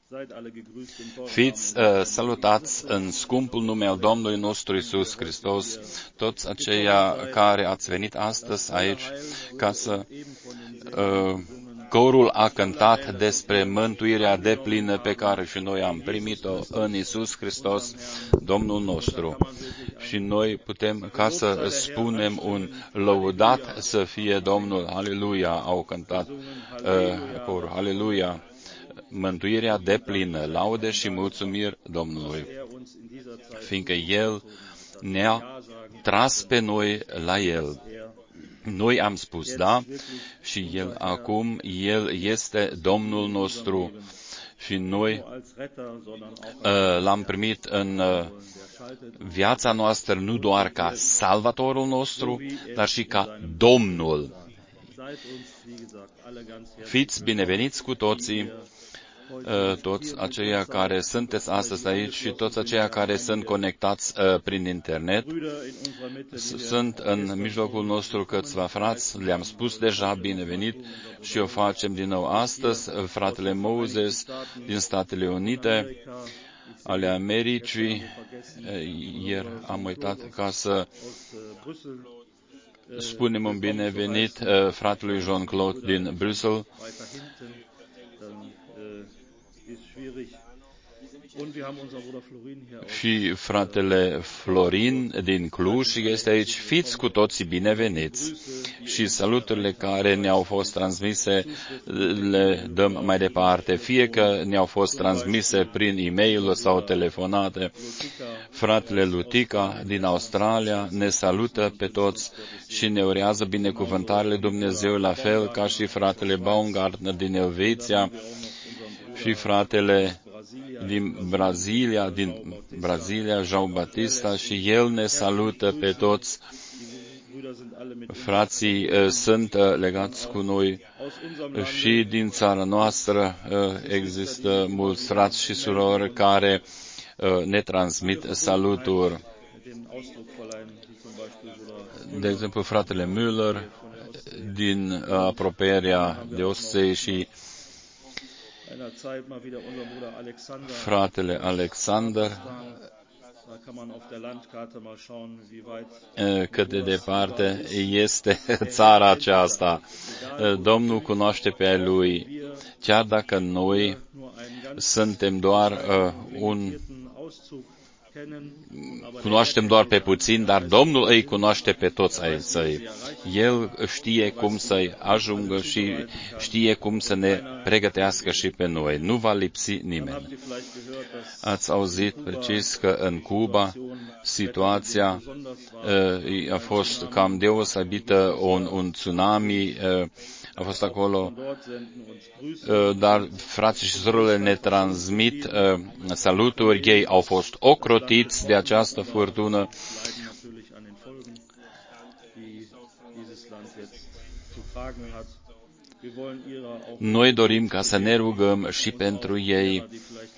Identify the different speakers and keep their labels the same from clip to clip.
Speaker 1: Fiți salutați în scumpul nume al Domnului nostru Iisus Hristos, toți aceia care ați venit astăzi aici ca să corul a cântat despre mântuirea deplină pe care și noi am primit-o în Iisus Hristos, Domnul nostru. Și noi putem ca să spunem un lăudat să fie Domnul, aleluia, au cântat corul, aleluia, mântuirea deplină, laude și mulțumiri Domnului, fiindcă El ne-a tras pe noi la El. Noi am spus da și El este Domnul nostru și noi L-am primit în viața noastră nu doar ca Salvatorul nostru, dar și ca Domnul. Fiți bineveniți cu toții, toți aceia care sunteți astăzi aici și toți aceia care sunt conectați prin internet. Sunt în mijlocul nostru câțiva frați, le-am spus deja binevenit și o facem din nou astăzi, fratele Moses din Statele Unite ale Americii. Ieri am uitat ca să spunem un binevenit fratelui Jean-Claude din Bruxelles. Și fratele Florin din Cluj este aici. Fiți cu toții bineveniți și saluturile care ne-au fost transmise le dăm mai departe, fie că ne-au fost transmise prin e-mail sau telefonate. Fratele Lutica din Australia ne salută pe toți și ne urează binecuvântările Dumnezeu, la fel ca și fratele Baumgartner din Elveția și fratele din Brazilia, João Batista, și el ne salută pe toți. Frații sunt legați cu noi și din țara noastră există mulți frați și surori care ne transmit saluturi. De exemplu, fratele Müller din apropierea de Ostsee și fratele Alexander, cât de departe este țara aceasta. Domnul cunoaște pe ai Lui, chiar dacă noi suntem doar cunoaștem doar pe puțin, dar Domnul îi cunoaște pe toți ai săi. El știe cum să-i ajungă și știe cum să ne pregătească și pe noi. Nu va lipsi nimeni. Ați auzit precis că în Cuba situația a fost cam deosebită, un tsunami a fost acolo, dar frații și surorile ne transmit saluturi, ei au fost ocrotiți de această furtună. Noi dorim ca să ne rugăm și pentru ei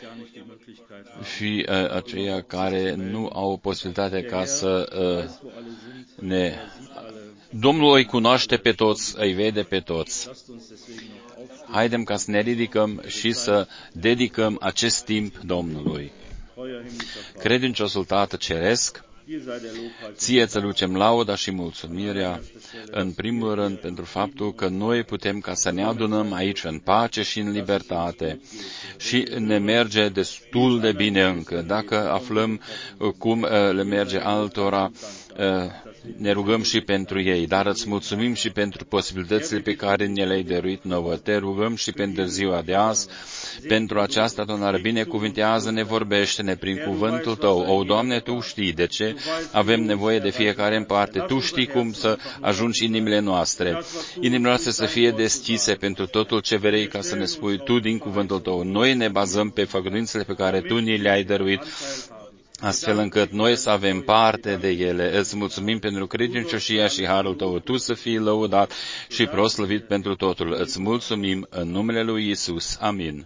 Speaker 1: și aceia care nu au posibilitatea ca să ne... Domnul îi cunoaște pe toți, îi vede pe toți. Haidem ca să ne ridicăm și să dedicăm acest timp Domnului. Credinciosul Tată Ceresc, ție îți aducem lauda și mulțumirea, în primul rând pentru faptul că noi putem ca să ne adunăm aici în pace și în libertate și ne merge destul de bine încă. Dacă aflăm cum le merge altora, ne rugăm și pentru ei, dar îți mulțumim și pentru posibilitățile pe care ne le-ai dăruit nouă. Te rugăm și pentru ziua de azi, pentru această adunare. Binecuvintează-ne, vorbește-ne prin cuvântul Tău. O, Doamne, Tu știi de ce avem nevoie de fiecare în parte. Tu știi cum să ajungi inimile noastre. Inimile noastre să fie deschise pentru totul ce vrei ca să ne spui Tu din cuvântul Tău. Noi ne bazăm pe făgăduințele pe care Tu ni le-ai dăruit, astfel încât noi să avem parte de ele. Îți mulțumim pentru credincioșia și harul Tău. Tu să fii lăudat și proslăvit pentru totul. Îți mulțumim în numele lui Iisus. Amin.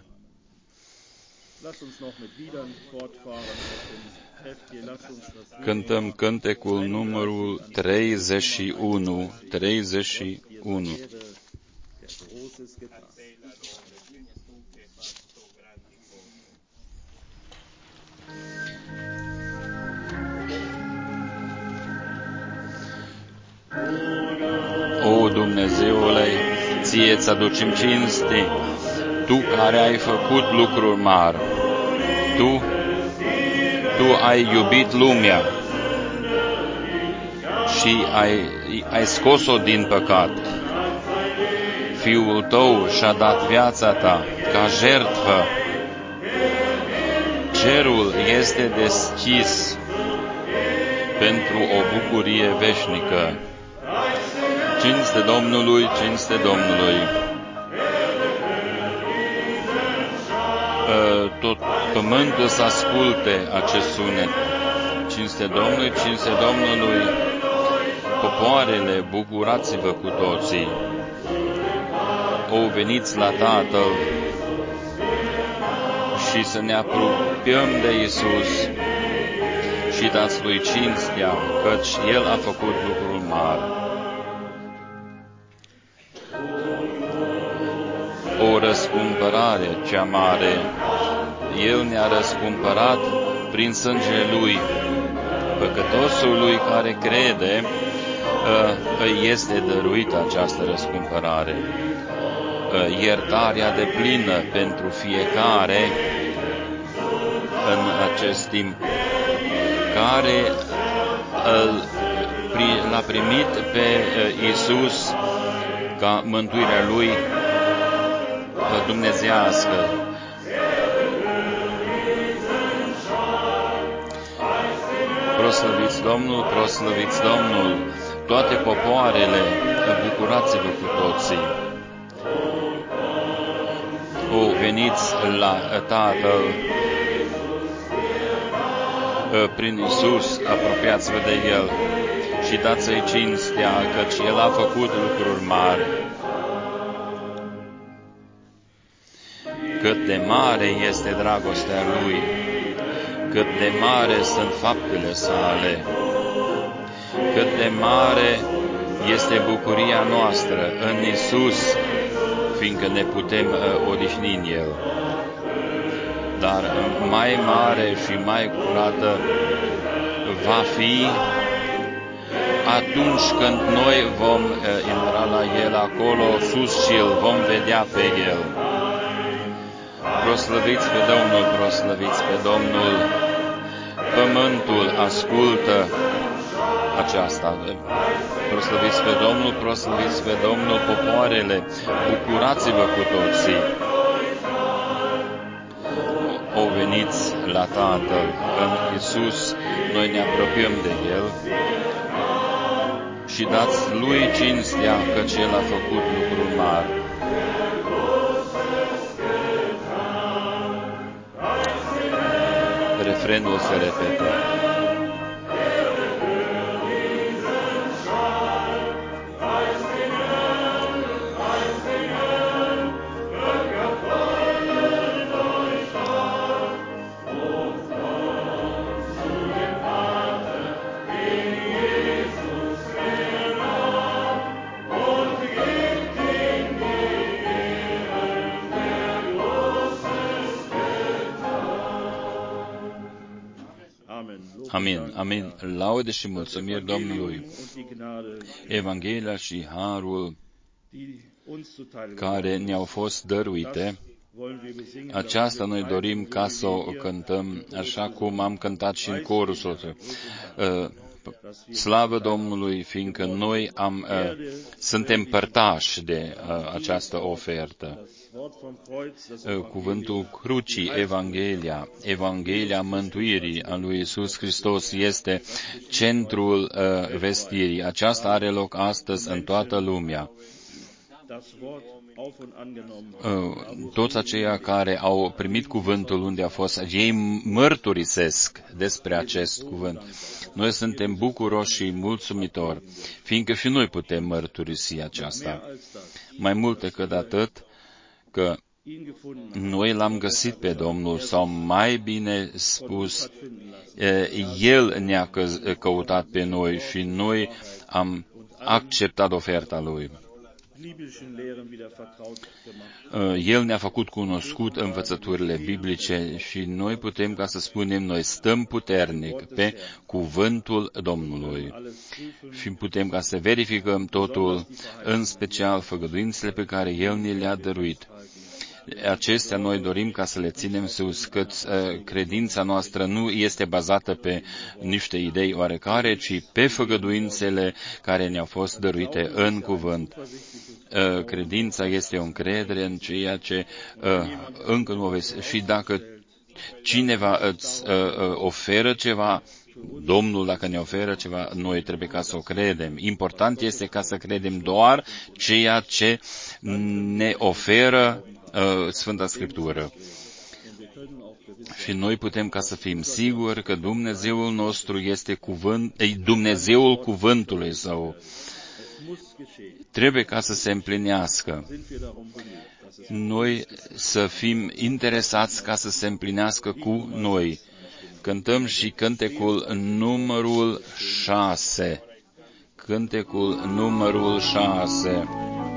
Speaker 1: Cântăm cântecul numărul 31. 31. îți aducem cinste, Tu care ai făcut lucruri mari, Tu ai iubit lumea și ai scos-o din păcat. Fiul Tău și-a dat viața Ta ca jertfă. Cerul este deschis pentru o bucurie veșnică. Cinste Domnului, cinste Domnului. Tot pământul să asculte acest sunet. Cinste Domnului, cinste Domnului. Popoarele, bucurați-vă cu toții. O, veniți la Tatăl și să ne apropiem de Iisus și dați Lui cinstea, căci El a făcut lucruri mari. O răscumpărare cea mare. El ne-a răscumpărat prin sângele Lui. Păcătosului care crede, îi este dăruită această răscumpărare. Iertarea deplină pentru fiecare în acest timp, care l-a primit pe Iisus ca mântuirea Lui dumnezeiască. Proslăviți Domnul, proslăviți Domnul, toate popoarele, bucurați-vă cu toții. O, veniți la Tatăl prin Iisus, apropiați-vă de El și dați-i cinstea, căci El a făcut lucruri mari. Cât de mare este dragostea Lui, cât de mare sunt faptele Sale, cât de mare este bucuria noastră în Iisus, fiindcă ne putem odihni în El. Dar mai mare și mai curată va fi atunci când noi vom intra la El acolo sus și îl vom vedea pe El. Proslăviți pe Domnul, proslăviți pe Domnul. Pământul ascultă aceasta. Proslăviți pe Domnul, proslăviți pe Domnul, popoarele, bucurați-vă cu toții. O, veniți la Tatăl, în Iisus, noi ne apropiem de El și dați Lui cinstea, căci El a făcut lucruri mari. Refrenul se repetă. Amin, amin. Laude și mulțumiri Domnului. Evanghelia și harul care ne-au fost dăruite, aceasta noi dorim ca să o cântăm, așa cum am cântat și în corul soțului. Slavă Domnului, fiindcă noi suntem părtași de această ofertă. Cuvântul crucii, Evanghelia mântuirii a lui Iisus Hristos este centrul vestirii. Aceasta are loc astăzi în toată lumea. Toți aceia care au primit cuvântul unde a fost, ei mărturisesc despre acest cuvânt. Noi suntem bucuroși și mulțumitori, fiindcă și noi putem mărturisi aceasta. Mai mult decât atât, că noi l-am găsit pe Domnul, sau mai bine spus, El ne-a căutat pe noi și noi am acceptat oferta Lui. El ne-a făcut cunoscut învățăturile biblice și noi putem ca să spunem, noi stăm puternic pe cuvântul Domnului și putem ca să verificăm totul, în special făgăduințele pe care El ne le-a dăruit. Acestea noi dorim ca să le ținem sus, că credința noastră nu este bazată pe niște idei oarecare, ci pe făgăduințele care ne-au fost dăruite în cuvânt. Credința este o încredere în ceea ce încă nu o vezi. Și dacă cineva îți oferă ceva, Domnul, dacă ne oferă ceva, noi trebuie ca să o credem. Important este ca să credem doar ceea ce ne oferă Sfânta Scriptură. Și noi putem ca să fim siguri că Dumnezeul nostru este Dumnezeul cuvântului Său. Trebuie ca să se împlinească. Noi să fim interesați ca să se împlinească cu noi. Cântăm și cântecul numărul 6. Cântecul numărul 6.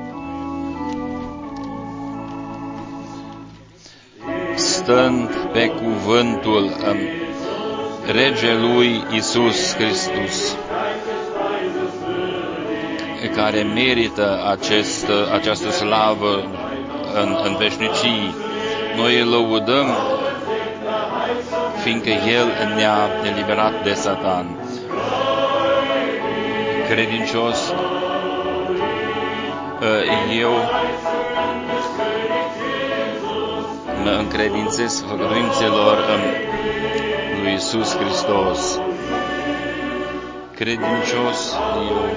Speaker 1: Stând pe cuvântul Regelui Iisus Hristos, care merită această slavă în veșnicii. Noi îl lăudăm, fiindcă El ne-a eliberat de Satan. Credincios, eu mă încredințez făgăduințelor lui Iisus Hristos. Credincios, eu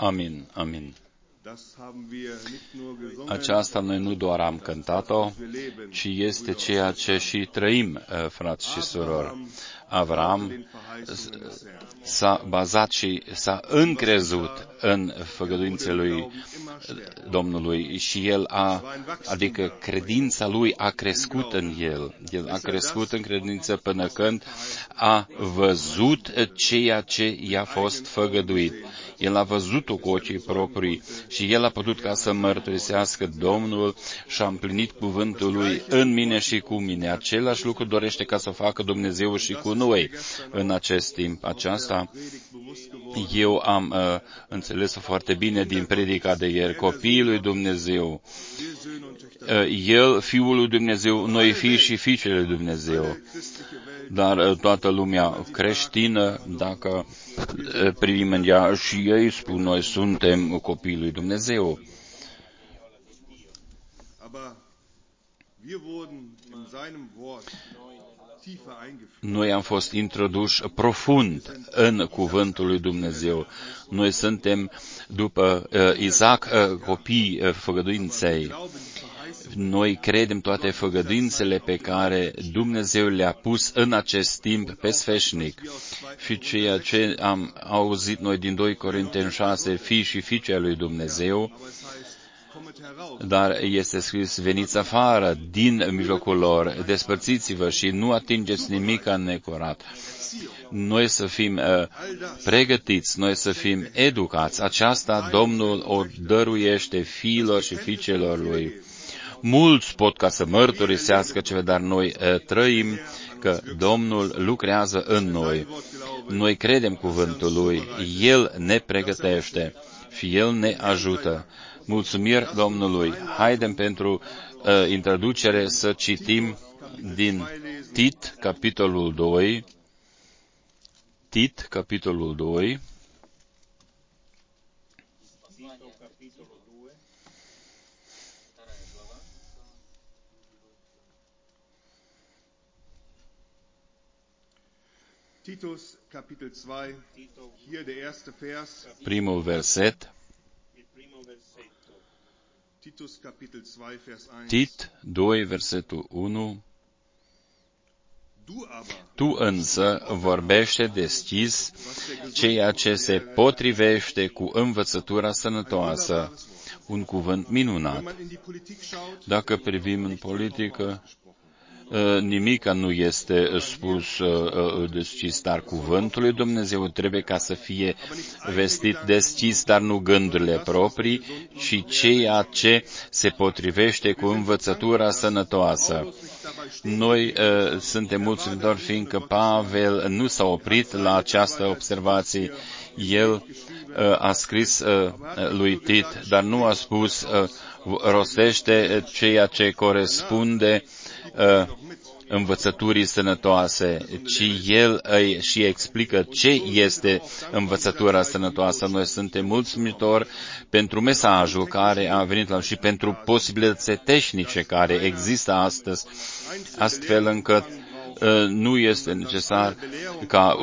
Speaker 1: Amin, amin. Aceasta noi nu doar am cântat-o, ci este ceea ce și trăim, frați și surori. Avram s-a bazat și s-a încrezut în făgăduințele lui Domnului și adică credința lui a crescut în el. El a crescut în credință până când a văzut ceea ce i-a fost făgăduit. El a văzut-o cu ochii proprii și el a putut ca să mărturisească Domnul și a împlinit cuvântul lui în mine și cu mine. Același lucru dorește ca să o facă Dumnezeu și cu noi în acest timp. Aceasta eu am înțeles-o foarte bine din predica de ieri. Copiii lui Dumnezeu, El, Fiul lui Dumnezeu, noi fii și fiicele lui Dumnezeu. Dar toată lumea creștină, dacă privim în ea, și ei spun, noi suntem copiii lui Dumnezeu. Noi am fost introduși profund în cuvântul lui Dumnezeu. Noi suntem, după Isaac, copii făgăduinței. Noi credem toate făgăduințele pe care Dumnezeu le-a pus în acest timp pe sfeșnic. Și ceea ce am auzit noi din 2 Corinteni 6, fii și fiice lui Dumnezeu, dar este scris, veniți afară din mijlocul lor, despărțiți-vă și nu atingeți nimic necurat. Noi să fim pregătiți, noi să fim educați. Aceasta Domnul o dăruiește fiilor și fiicelor lui. Mulți pot ca să mărturisească ceva, dar noi trăim că Domnul lucrează în noi. Noi credem cuvântul lui, El ne pregătește și El ne ajută. Mulțumiri Domnului. Haidem pentru introducere să citim din Tit, capitolul 2. Tit, capitolul 2.
Speaker 2: Titus, Kapitel 2, hier der erste Vers.
Speaker 1: Primul verset.
Speaker 2: Titus, Kapitel 2, Vers 1.
Speaker 1: Tit 2, versetul 1. Tu însă vorbește deschis ceea ce se potrivește cu învățătura sănătoasă. Un cuvânt minunat. Dacă privim în politică, nimic nu este spus deschis, dar cuvântul lui Dumnezeu trebuie ca să fie vestit deschis, dar nu gândurile proprii, ci ceea ce se potrivește cu învățătura sănătoasă. Noi suntem mulțumitori fiindcă Pavel nu s-a oprit la această observație. El a scris lui Tit, dar nu a spus rostește ceea ce corespunde învățăturii sănătoase, ci el îi și explică ce este învățătura sănătoasă. Noi suntem mulțumitori pentru mesajul care a venit la și pentru posibilitățile tehnice care există astăzi, astfel încât nu este necesar ca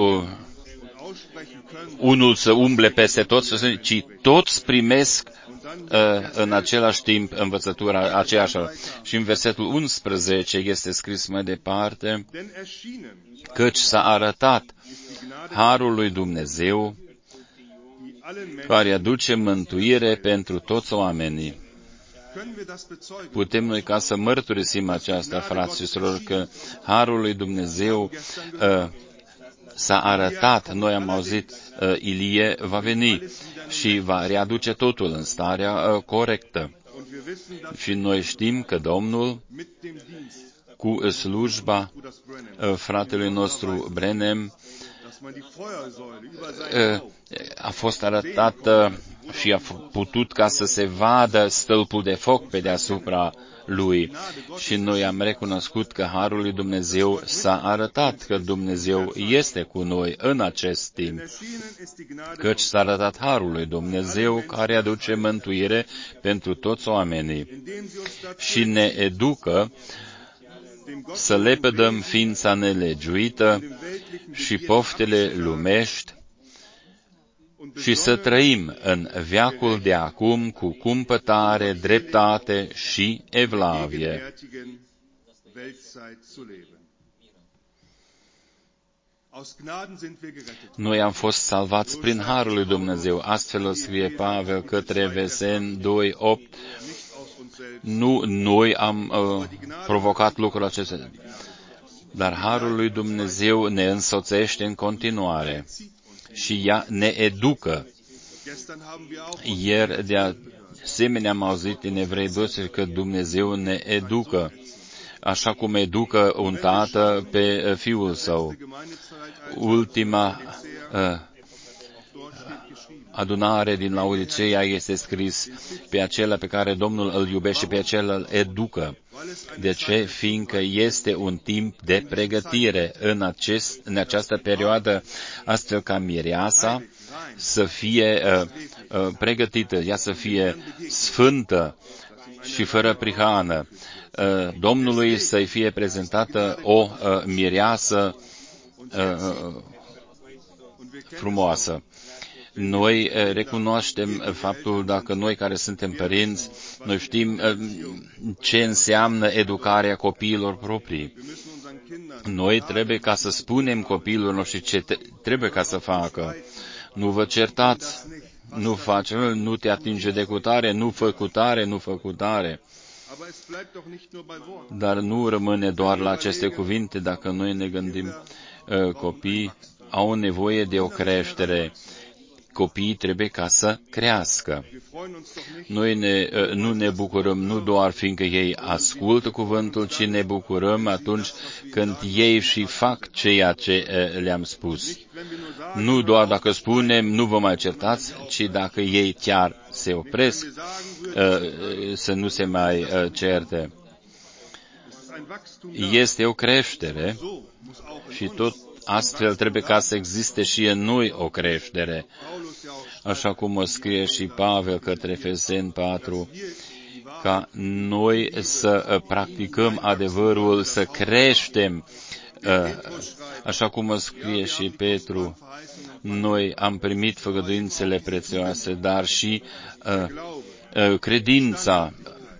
Speaker 1: unul să umble peste toți, ci toți primesc în același timp învățătura aceeași. Și în versetul 11 este scris mai departe, căci s-a arătat harul lui Dumnezeu care aduce mântuire pentru toți oamenii. Putem noi ca să mărturisim aceasta, frați și surori, că harul lui Dumnezeu s-a arătat. Noi am auzit, Ilie va veni și va readuce totul în starea corectă. Și noi știm că Domnul, cu slujba fratelui nostru Brenem, a fost arătată și a putut ca să se vadă stâlpul de foc pe deasupra lui. Și noi am recunoscut că harul lui Dumnezeu s-a arătat, că Dumnezeu este cu noi în acest timp, căci s-a arătat harul lui Dumnezeu care aduce mântuire pentru toți oamenii și ne educă să lepădăm ființa nelegiuită și poftele lumești și să trăim în veacul de acum cu cumpătare, dreptate și evlavie. Noi am fost salvați prin harul lui Dumnezeu, astfel o scrie Pavel către Efeseni 2:8. Nu noi am provocat lucrul acesta, dar harul lui Dumnezeu ne însoțește în continuare și ea ne educă. Ieri, de asemenea, am auzit în Evrei 12 că Dumnezeu ne educă, așa cum educă un tată pe fiul său. Ultima adunare din Laodiceea este scris: pe acela pe care Domnul îl iubește, pe acela îl educă. De ce? Fiindcă este un timp de pregătire în această perioadă, astfel ca mireasa să fie pregătită, ea să fie sfântă și fără prihană. Domnului să-i fie prezentată o mireasă frumoasă. Noi recunoaștem faptul, dacă noi care suntem părinți, noi știm ce înseamnă educarea copiilor proprii. Noi trebuie ca să spunem copiilor noștri ce trebuie ca să facă. Nu vă certați, nu faci, nu te atinge de cutare, nu fă cutare, nu fă cutare. Dar nu rămâne doar la aceste cuvinte, dacă noi ne gândim, copiii au nevoie de o creștere. Copiii trebuie ca să crească. Noi nu ne bucurăm nu doar fiindcă ei ascultă cuvântul, ci ne bucurăm atunci când ei și fac ceea ce le-am spus. Nu doar dacă spunem, nu vă mai certați, ci dacă ei chiar se opresc, să nu se mai certe. Este o creștere și tot astfel trebuie ca să existe și în noi o creștere. Așa cum o scrie și Pavel către Efeseni 4, ca noi să practicăm adevărul, să creștem, așa cum o scrie și Petru. Noi am primit făgăduințele prețioase, dar și credința,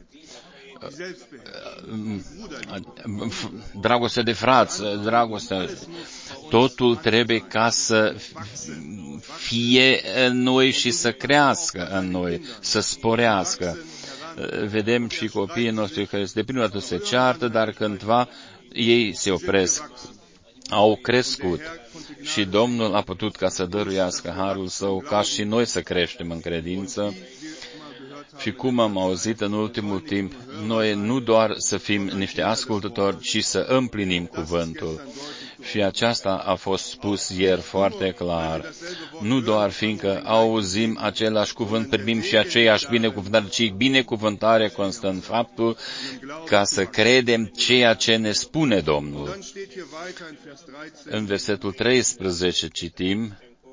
Speaker 1: dragostea de frați, dragostea, totul trebuie ca să fie în noi și să crească în noi, să sporească. Vedem și copiii noștri care de prima dată se ceartă, dar cândva ei se opresc. Au crescut și Domnul a putut ca să dăruiască harul său, ca și noi să creștem în credință. Și cum am auzit în ultimul timp, noi nu doar să fim niște ascultători, ci să împlinim cuvântul. Și aceasta a fost spus ieri foarte clar. Nu doar fiindcă auzim același cuvânt, primim și aceeași binecuvântare, ci binecuvântare constă în faptul ca să credem ceea ce ne spune Domnul. În versetul 13 citim: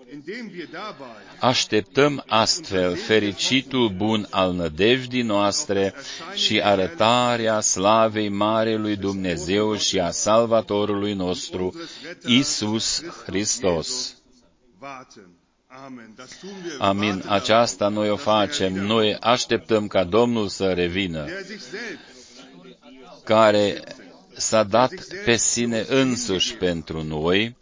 Speaker 1: așteptăm astfel fericitul bun al nădejdii noastre și arătarea slavei Marelui Dumnezeu și a Salvatorului nostru, Iisus Hristos. Amin. Aceasta noi o facem. Noi așteptăm ca Domnul să revină, care s-a dat pe sine însuși pentru noi,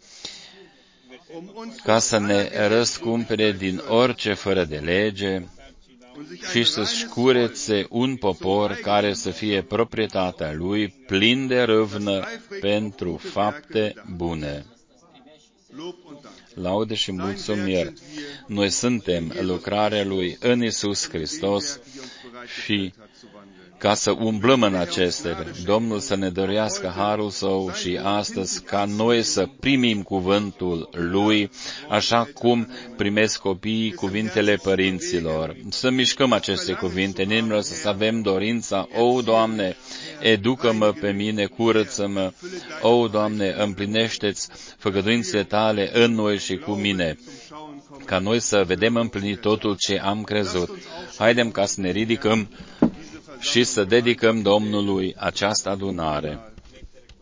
Speaker 1: ca să ne răscumpere din orice fără de lege și să-și curețe un popor care să fie proprietatea Lui, plin de râvnă pentru fapte bune. Laude și mulțumiri! Noi suntem lucrarea Lui în Iisus Hristos și ca să umblăm în acestea, Domnul să ne dăruiască harul Său și astăzi ca noi să primim cuvântul Lui, așa cum primesc copiii cuvintele părinților. Să mișcăm aceste cuvinte, nimeni să avem dorința: o, Doamne, educă-mă pe mine, curăță-mă, o, Doamne, împlinește-ți făgăduințele Tale în noi și cu mine, ca noi să vedem împlinit totul ce am crezut. Haidem ca să ne ridicăm și să dedicăm Domnului această adunare.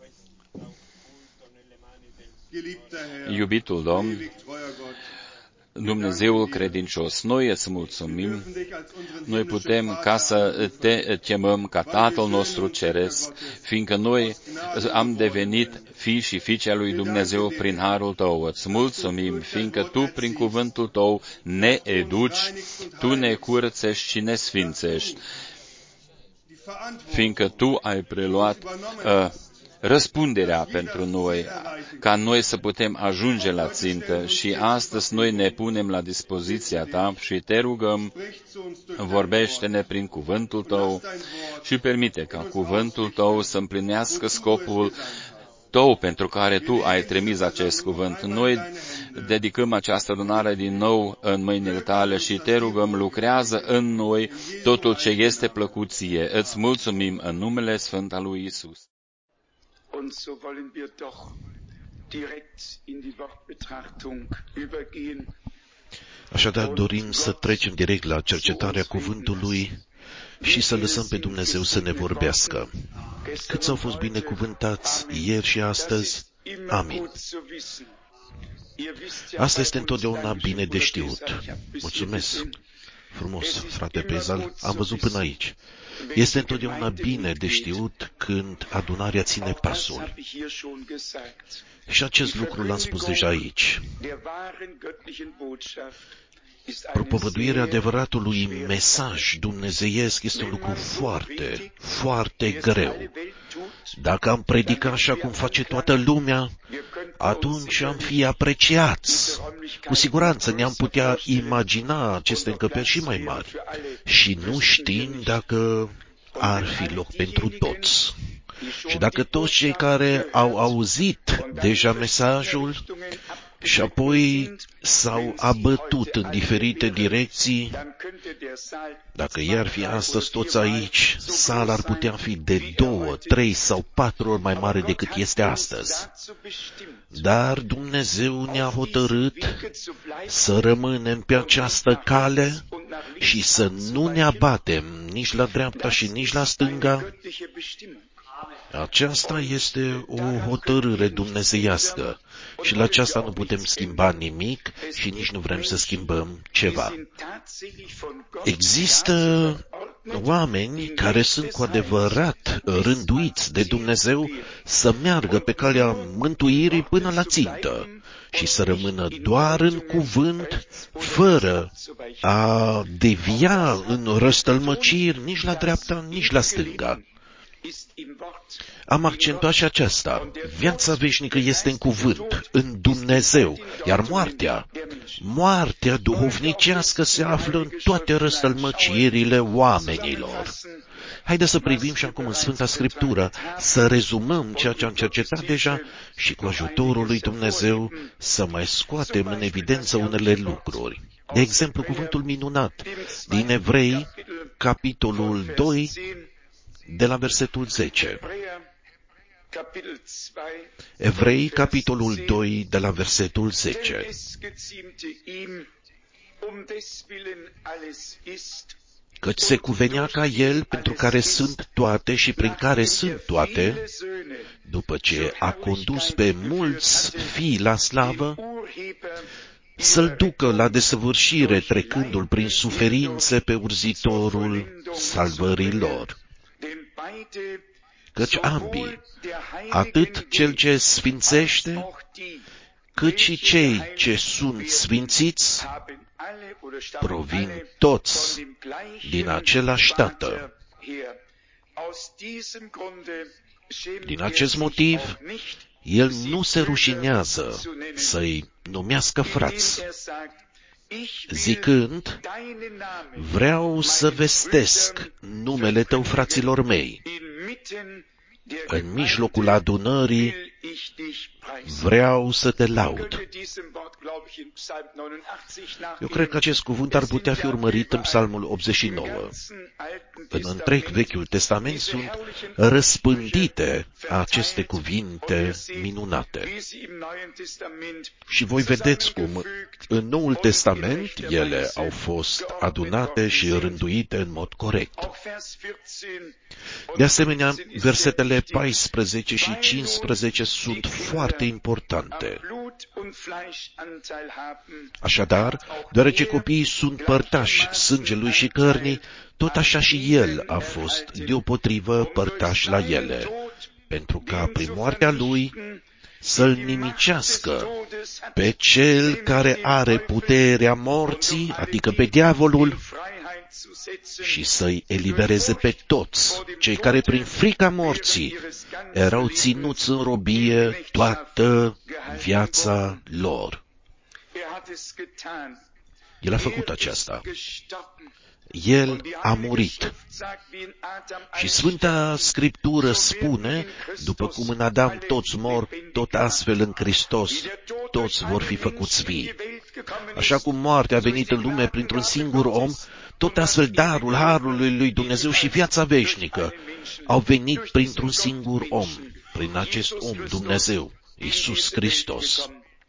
Speaker 1: Iubitul Domn, Dumnezeul credincios. Noi îți mulțumim, noi putem ca să te chemăm ca Tatăl nostru Ceresc, fiindcă noi am devenit fii și fiice a lui Dumnezeu prin harul Tău. Îți mulțumim, fiindcă Tu, prin cuvântul Tău, ne educi, Tu ne curățești și ne sfințești, fiindcă Tu ai preluat răspunderea pentru noi, ca noi să putem ajunge la țintă și astăzi noi ne punem la dispoziția Ta și Te rugăm, vorbește-ne prin cuvântul Tău și permite ca cuvântul Tău să împlinească scopul Tău pentru care Tu ai trimis acest cuvânt. Noi dedicăm această adunare din nou în mâinile Tale și Te rugăm, lucrează în noi totul ce este plăcut Ție. Îți mulțumim în numele Sfânt al lui Isus.
Speaker 3: Und so wollen wir doch direkt in die Wortbetrachtung übergehen.
Speaker 4: Așadar, dorim să trecem direct la cercetarea cuvântului și să lăsăm pe Dumnezeu să ne vorbească. Câți au fost binecuvântați ieri și astăzi? Amin. Asta este întotdeauna bine de știut. Mulțumesc. Frumos, frate Pezal, am văzut până aici. Este întotdeauna bine de știut când adunarea ține pasul. Și acest lucru l-am spus deja aici. Propovăduirea adevăratului mesaj dumnezeiesc este un lucru foarte, foarte greu. Dacă am predicat așa cum face toată lumea, atunci am fi apreciați. Cu siguranță ne-am putea imagina aceste încăperi și mai mari. Și nu știm dacă ar fi loc pentru toți. Și dacă toți cei care au auzit deja mesajul și apoi s-au abătut în diferite direcții, dacă i-ar fi astăzi toți aici, sala ar putea fi de 2, 3 sau 4 ori mai mare decât este astăzi. Dar Dumnezeu ne-a hotărât să rămânem pe această cale și să nu ne abatem nici la dreapta și nici la stânga. Aceasta este o hotărâre dumnezeiască și la aceasta nu putem schimba nimic și nici nu vrem să schimbăm ceva. Există oameni care sunt cu adevărat rânduiți de Dumnezeu să meargă pe calea mântuirii până la țintă și să rămână doar în cuvânt, fără a devia în răstălmăciri nici la dreapta, nici la stânga. Am accentuat și aceasta. Viața veșnică este în cuvânt, în Dumnezeu, iar moartea duhovnicească se află în toate răstălmăcirile oamenilor. Haideți să privim și acum în Sfânta Scriptură, să rezumăm ceea ce am cercetat deja și cu ajutorul lui Dumnezeu să mai scoatem în evidență unele lucruri. De exemplu, cuvântul minunat din Evrei, capitolul 2, de la versetul 10. Evrei, capitolul 2, de la versetul 10. Căci se cuvenea ca El, pentru care sunt toate și prin care sunt toate, după ce a condus pe mulți fii la slavă, să-L ducă la desăvârșire, trecându-L prin suferințe pe urzitorul salvării lor. Căci ambii, atât Cel ce sfințește, cât și cei ce sunt sfințiți, provin toți din același Tată. Din acest motiv, El nu se rușinează să-i numească frați, zicând, vreau să vestesc numele Tău, fraților mei. În mijlocul adunării vreau să te laud. Eu cred că acest cuvânt ar putea fi urmărit în Psalmul 89. În întreg Vechiul Testament sunt răspândite aceste cuvinte minunate. Și voi vedeți cum în Noul Testament ele au fost adunate și rânduite în mod corect. De asemenea, versetele 14 și 15 sunt foarte importante. Așadar, deoarece copiii sunt părtași sângelui și cărnii, tot așa și el a fost deopotrivă părtaș la ele, pentru ca prin moartea lui să-l nimicească pe cel care are puterea morții, adică pe diavolul, și să-i elibereze pe toți cei care prin frica morții erau ținuți în robie toată viața lor. El a făcut aceasta. El a murit. Și Sfânta Scriptură spune, după cum în Adam toți mor, tot astfel în Hristos toți vor fi făcuți vii. Așa cum moartea a venit în lume printr-un singur om, tot astfel darul harului lui Dumnezeu și viața veșnică au venit printr-un singur om, prin acest om Dumnezeu, Iisus Hristos.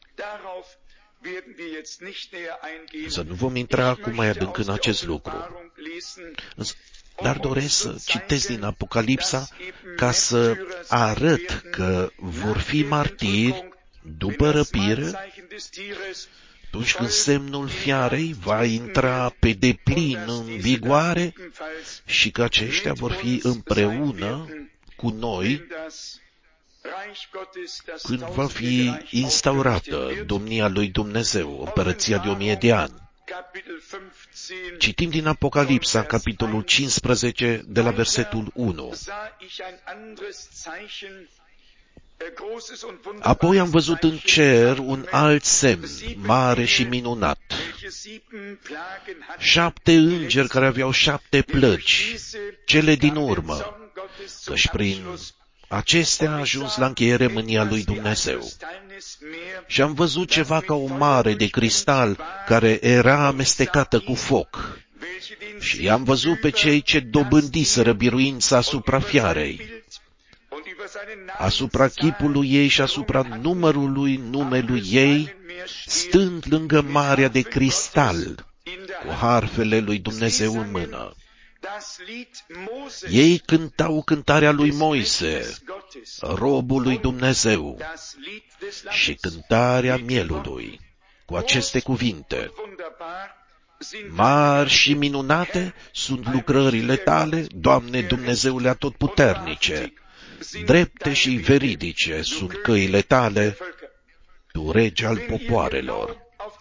Speaker 4: Să nu vom intra acum mai adânc în acest lucru. Dar doresc să citesc din Apocalipsa ca să arăt că vor fi martiri după răpire, atunci când semnul fiarei va intra pe deplin în vigoare și că aceștia vor fi împreună cu noi când va fi instaurată domnia lui Dumnezeu, împărăția de 1000 de ani. Citim din Apocalipsa, capitolul 15, de la versetul 1. Apoi am văzut în cer un alt semn, mare și minunat. 7 îngeri care aveau 7 plăci, cele din urmă, căci prin acestea a ajuns la încheiere mânia lui Dumnezeu. Și am văzut ceva ca o mare de cristal care era amestecată cu foc. Și i-am văzut pe cei ce dobândiseră biruința asupra fiarei, asupra chipului ei și asupra numărului numelui ei, stând lângă marea de cristal, cu harfele lui Dumnezeu în mână. Ei cântau cântarea lui Moise, robul lui Dumnezeu, și cântarea mielului, cu aceste cuvinte: mari și minunate sunt lucrările tale, Doamne Dumnezeule atotputernice, drepte și veridice sunt căile tale, tu rege al popoarelor.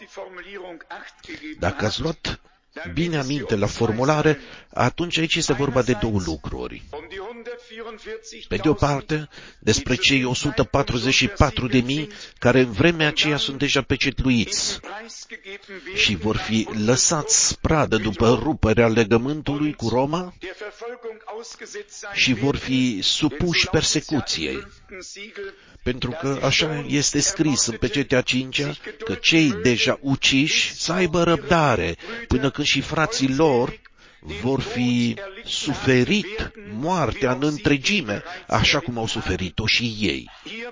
Speaker 4: Dacă ați luat bine aminte la formulare, atunci aici este vorba de două lucruri. Pe de o parte, despre cei 144.000 care în vremea aceea sunt deja pecetluiți și vor fi lăsați pradă după ruperea legământului cu Roma și vor fi supuși persecuției. Pentru că așa este scris în pecetea 5-a, că cei deja uciși să aibă răbdare, până când și frații lor vor fi suferit moartea în întregime, așa cum au suferit-o și ei.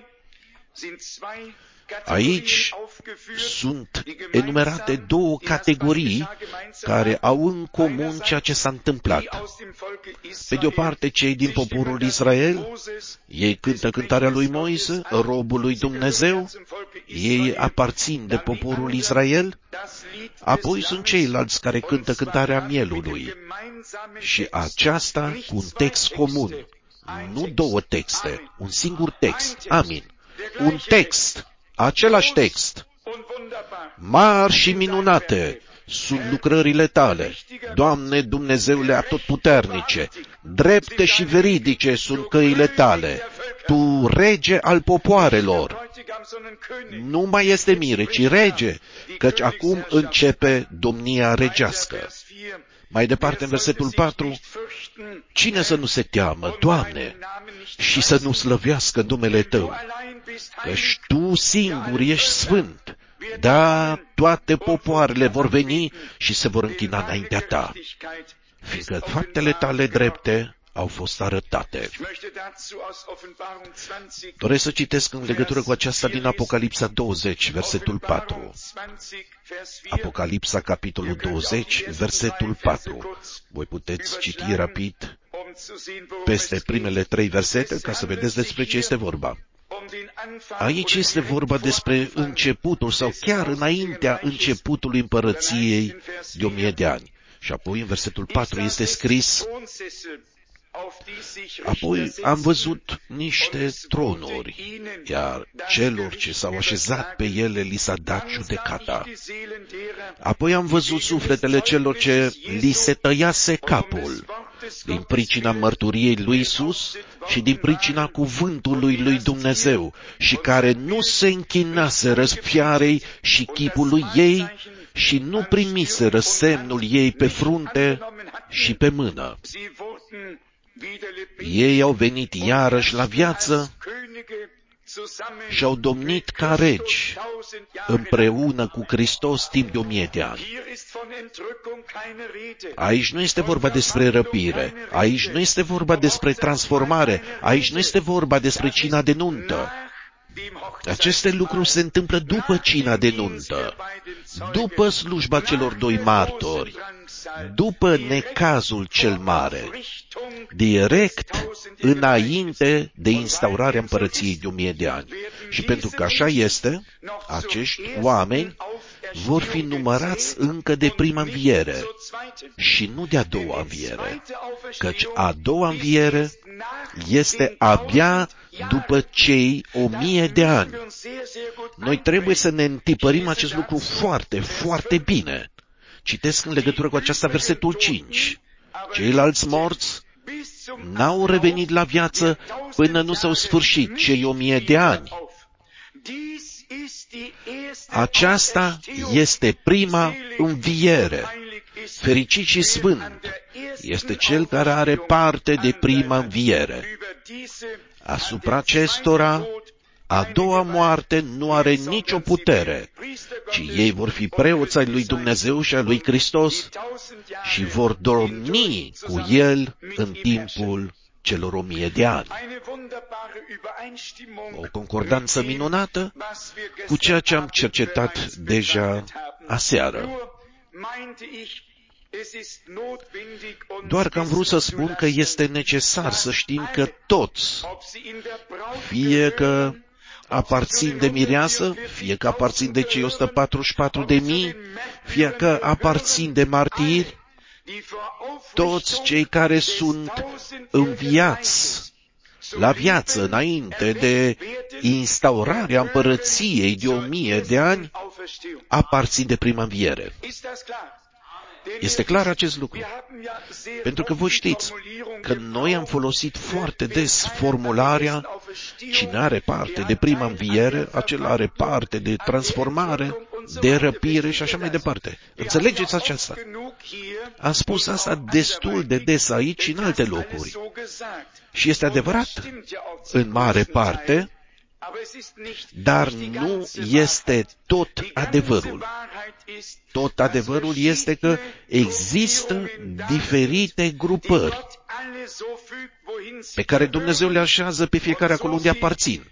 Speaker 4: Aici sunt enumerate două categorii care au în comun ceea ce s-a întâmplat. Pe de o parte, cei din poporul Israel, ei cântă cântarea lui Moise, robul lui Dumnezeu, ei aparțin de poporul Israel, apoi sunt ceilalți care cântă cântarea mielului. Și aceasta cu un text comun, nu două texte, un singur text, amin, un text. Același text. Mari și minunate sunt lucrările tale, Doamne Dumnezeule atotputernice, drepte și veridice sunt căile tale, tu rege al popoarelor. Nu mai este mire, ci rege, căci acum începe domnia regească. Mai departe, în versetul 4, cine să nu se teamă, Doamne, și să nu slăvească numele Tău, căci Tu singur ești sfânt, da, toate popoarele vor veni și se vor închina înaintea Ta, fiindcă faptele Tale drepte au fost arătate. Doresc să citesc în legătură cu aceasta din Apocalipsa 20, versetul 4. Apocalipsa, capitolul 20, versetul 4. Voi puteți citi rapid peste primele 3 versete ca să vedeți despre ce este vorba. Aici este vorba despre începutul sau chiar înaintea începutului împărăției de 1000 de ani. Și apoi în versetul 4 este scris: apoi am văzut niște tronuri, iar celor ce s-au așezat pe ele li s-a dat judecata. Apoi am văzut sufletele celor ce li se tăiase capul, din pricina mărturiei lui Iisus și din pricina cuvântului lui Dumnezeu, și care nu se închinaseră fiarei și chipului ei și nu primiseră semnul ei pe frunte și pe mână. Ei au venit iarăși la viață și au domnit ca regi împreună cu Hristos timp de 1000 de ani. Aici nu este vorba despre răpire, aici nu este vorba despre transformare, aici nu este vorba despre cina de nuntă. Aceste lucruri se întâmplă după cina de nuntă, după slujba celor doi martori, după necazul cel mare, direct înainte de instaurarea împărăției de 1000 de ani. Și pentru că așa este, acești oameni vor fi numărați încă de prima înviere și nu de a doua înviere, căci a doua înviere este abia după cei 1000 de ani. Noi trebuie să ne întipărim acest lucru foarte, foarte bine. Citesc în legătură cu aceasta versetul 5. Ceilalți morți n-au revenit la viață până nu s-au sfârșit cei 1000 de ani. Aceasta este prima înviere. Fericit și sfânt este cel care are parte de prima înviere. Asupra acestora, a doua moarte nu are nicio putere, ci ei vor fi preoți ai lui Dumnezeu și ai lui Hristos și vor domni cu El în timpul celor 1000 de ani. O concordanță minunată cu ceea ce am cercetat deja aseară. Doar că am vrut să spun că este necesar să știm că toți, fie că aparțin de mireasă, fie că aparțin de cei 144.000, fie că aparțin de martiri, toți cei care sunt înviați la viață înainte de instaurarea împărăției de 1000 de ani, aparțin de prima înviere. Este clar acest lucru. Pentru că voi știți că noi am folosit foarte des formularea: cine are parte de prima înviere, acela are parte de transformare, de răpire și așa mai departe. Înțelegeți aceasta? Am spus asta destul de des aici și în alte locuri. Și este adevărat în mare parte, dar nu este tot adevărul. Tot adevărul este că există diferite grupări pe care Dumnezeu le așează pe fiecare acolo unde aparțin.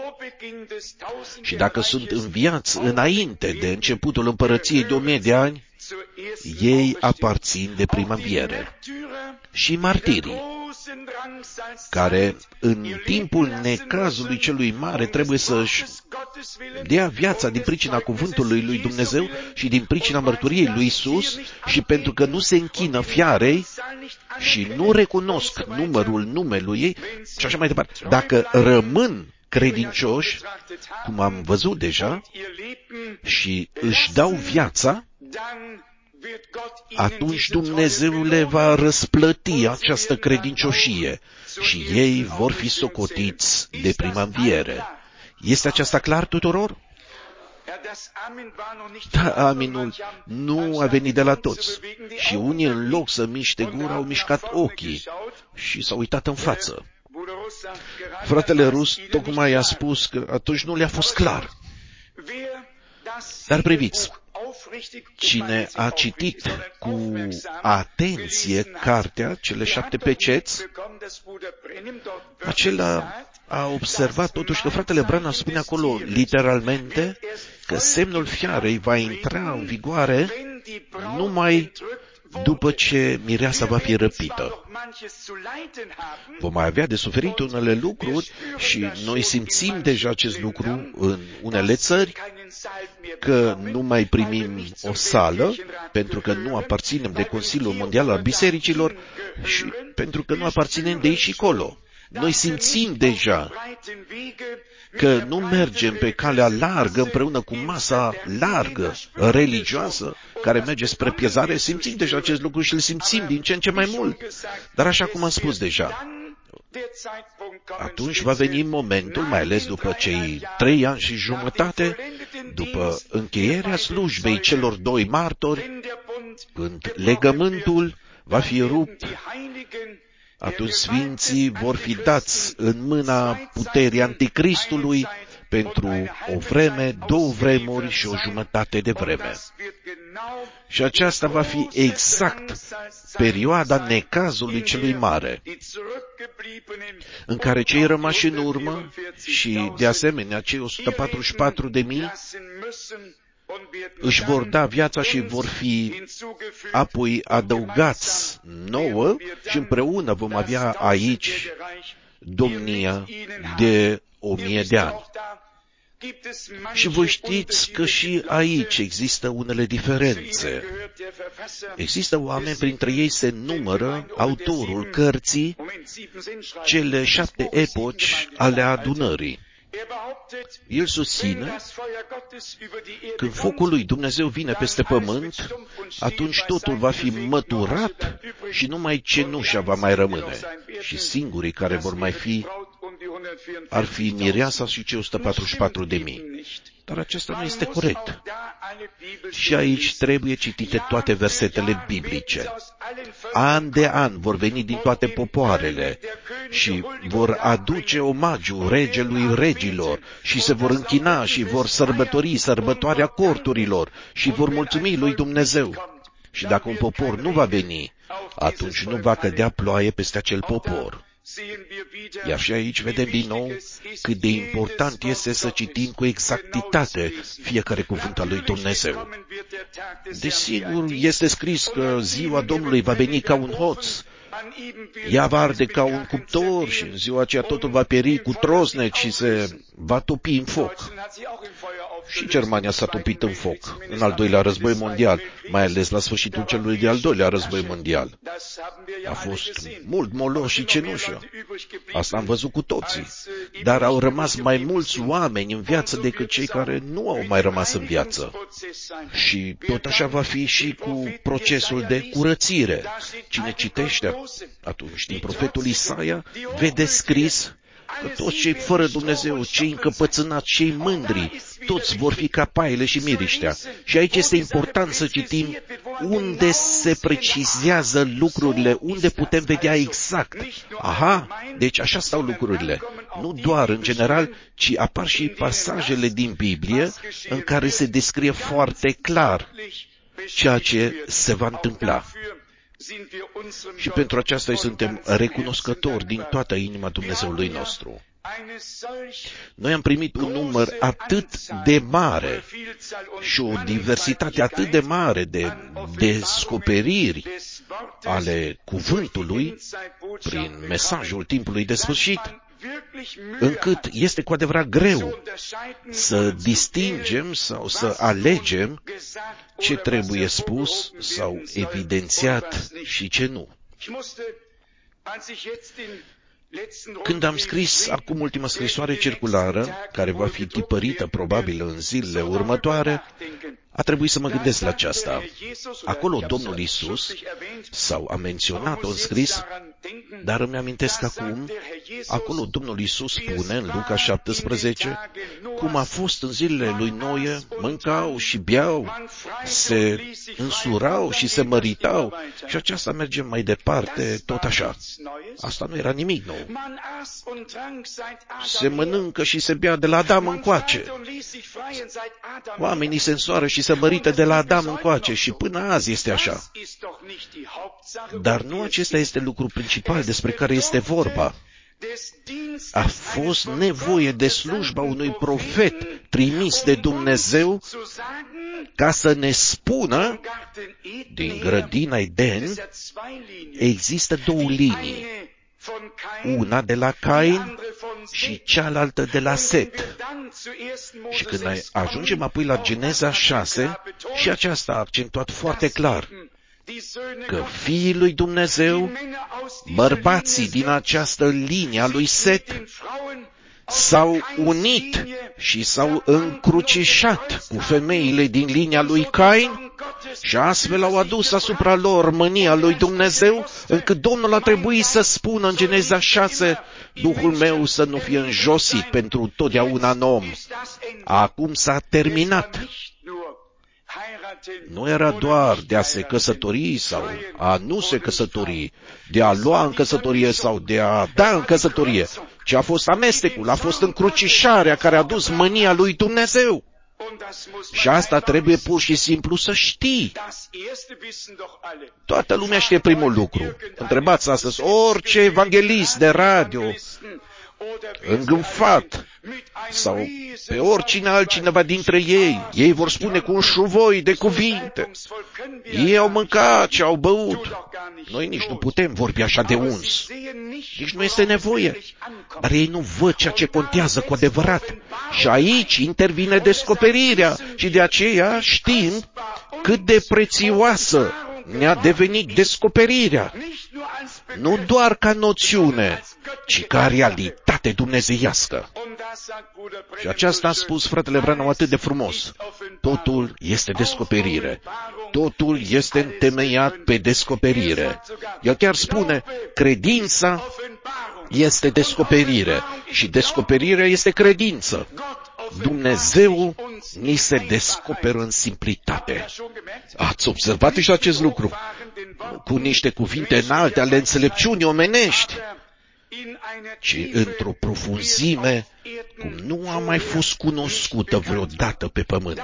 Speaker 4: Și dacă sunt înviați înainte de începutul împărăției de 1000 de ani, ei aparțin de prima înviere. Și martirii, care în timpul necazului celui mare trebuie să-și dea viața din pricina cuvântului lui Dumnezeu și din pricina mărturiei lui Iisus și pentru că nu se închină fiarei și nu recunosc numărul numelui ei și așa mai departe. Dacă rămân credincioși, cum am văzut deja, și își dau viața, atunci Dumnezeu le va răsplăti această credincioșie și ei vor fi socotiți de prima înviere. Este aceasta clar tuturor? Da, aminul nu a venit de la toți. Și unii, în loc să miște gura, au mișcat ochii și s-au uitat în față. Fratele Rus tocmai a spus că atunci nu le-a fost clar. Dar priviți, cine a citit cu atenție cartea, cele 7 peceți, acela a observat totuși că fratele Branham spune acolo literalmente că semnul fiarei va intra în vigoare numai după ce mireasa va fi răpită. Vom mai avea de suferit unele lucruri și noi simțim deja acest lucru în unele țări, că nu mai primim o sală, pentru că nu aparținem de Consiliul Mondial al Bisericilor și pentru că nu aparținem de aici și colo. Noi simțim deja că nu mergem pe calea largă împreună cu masa largă, religioasă, care merge spre pierzare. Simțim deja acest lucru și îl simțim din ce în ce mai mult. Dar așa cum am spus deja, atunci va veni momentul, mai ales după cei 3 ani și jumătate, după încheierea slujbei celor 2 martori, când legământul va fi rupt, atunci sfinții vor fi dați în mâna puterii anticristului pentru o vreme, 2 vremuri și o jumătate de vreme. Și aceasta va fi exact perioada necazului celui mare, în care cei rămași în urmă și, de asemenea, cei 144.000 își vor da viața și vor fi apoi adăugați nouă și împreună vom avea aici domnia de 1000 de ani. Și voi știți că și aici există unele diferențe. Există oameni, printre ei se numără autorul cărții Cele 7 epoci ale adunării. El susține, când focul lui Dumnezeu vine peste pământ, atunci totul va fi măturat și numai cenușa va mai rămâne. Și singurii care vor mai fi ar fi mireasa și cei 144.000. Dar acesta nu este corect. Și aici trebuie citite toate versetele biblice. An de an vor veni din toate popoarele și vor aduce omagiu regelui regilor și se vor închina și vor sărbători sărbătoarea corturilor și vor mulțumi lui Dumnezeu. Și dacă un popor nu va veni, atunci nu va cădea ploaie peste acel popor. Iar și aici vedem din nou cât de important este să citim cu exactitate fiecare cuvânt al lui Dumnezeu. Desigur, este scris că ziua Domnului va veni ca un hoț. Ea va arde ca un cuptor și în ziua aceea totul va pieri cu trosnet și se va topi în foc. Și Germania s-a topit în foc în al 2-lea război mondial, mai ales la sfârșitul celui de-al 2-lea război mondial. A fost mult moloș și cenușă. Asta am văzut cu toții. Dar au rămas mai mulți oameni în viață decât cei care nu au mai rămas în viață. Și tot așa va fi și cu procesul de curățire. Cine citește atunci din profetul Isaia, vede scris că toți cei fără Dumnezeu, cei încăpățânați, cei mândri, toți vor fi ca paiele și miriștea. Și aici este important să citim unde se precizează lucrurile, unde putem vedea exact. Aha, deci așa stau lucrurile. Nu doar în general, ci apar și pasajele din Biblie în care se descrie foarte clar ceea ce se va întâmpla. Și pentru aceasta îi suntem recunoscători din toată inima Dumnezeului nostru. Noi am primit un număr atât de mare și o diversitate atât de mare de descoperiri ale cuvântului prin mesajul timpului de sfârșit, încât este cu adevărat greu să distingem sau să alegem ce trebuie spus sau evidențiat și ce nu. Când am scris acum ultima scrisoare circulară, care va fi tipărită probabil în zilele următoare, a trebuit să mă gândesc la aceasta. Acolo Domnul Iisus, sau a menționat-o în scris, dar îmi amintesc acum, acolo Domnul Iisus spune în Luca 17, cum a fost în zilele lui Noe, mâncau și beau, se însurau și se măritau, și aceasta merge mai departe, tot așa. Asta nu era nimic nou. Se mănâncă și se bea de la Adam încoace. Oamenii se însoară și se mărită de la Adam încoace și până azi este așa. Dar nu acesta este lucrul principal despre care este vorba. A fost nevoie de slujba unui profet trimis de Dumnezeu ca să ne spună, din grădina Eden există două linii, una de la Cain și cealaltă de la Set. Și când ajungem apoi la Geneza 6, și aceasta a accentuat foarte clar că fiii lui Dumnezeu, bărbații din această linie a lui Set, s-au unit și s-au încrucișat cu femeile din linia lui Cain și astfel au adus asupra lor mânia lui Dumnezeu, încât Domnul a trebuit să spună în Geneza 6, Duhul meu să nu fie înjosit pentru totdeauna în om. Acum s-a terminat. Nu era doar de a se căsători sau a nu se căsători, de a lua în căsătorie sau de a da în căsătorie, ci a fost amestecul, a fost încrucișarea care a dus mânia lui Dumnezeu. Și asta trebuie pur și simplu să știi. Toată lumea știe primul lucru. Întrebați astăzi orice evanghelist de radio, îngânfat, sau pe oricine altcineva dintre ei, ei vor spune cu un șuvoi de cuvinte. Ei au mâncat și au băut. Noi nici nu putem vorbi așa de uns. Nici nu este nevoie. Dar ei nu văd ceea ce contează cu adevărat. Și aici intervine descoperirea și de aceea știm cât de prețioasă ne-a devenit descoperirea. Nu doar ca noțiune, ci ca realitate dumnezeiască. Și aceasta a spus fratele Branham atât de frumos. Totul este descoperire. Totul este întemeiat pe descoperire. El chiar spune, credința este descoperire și descoperirea este credință. Dumnezeu ni se descoperă în simplitate. Ați observat și acest lucru? Cu niște cuvinte înalte ale înțelepciunii omenești, ci într-o profunzime cum nu a mai fost cunoscută vreodată pe pământ.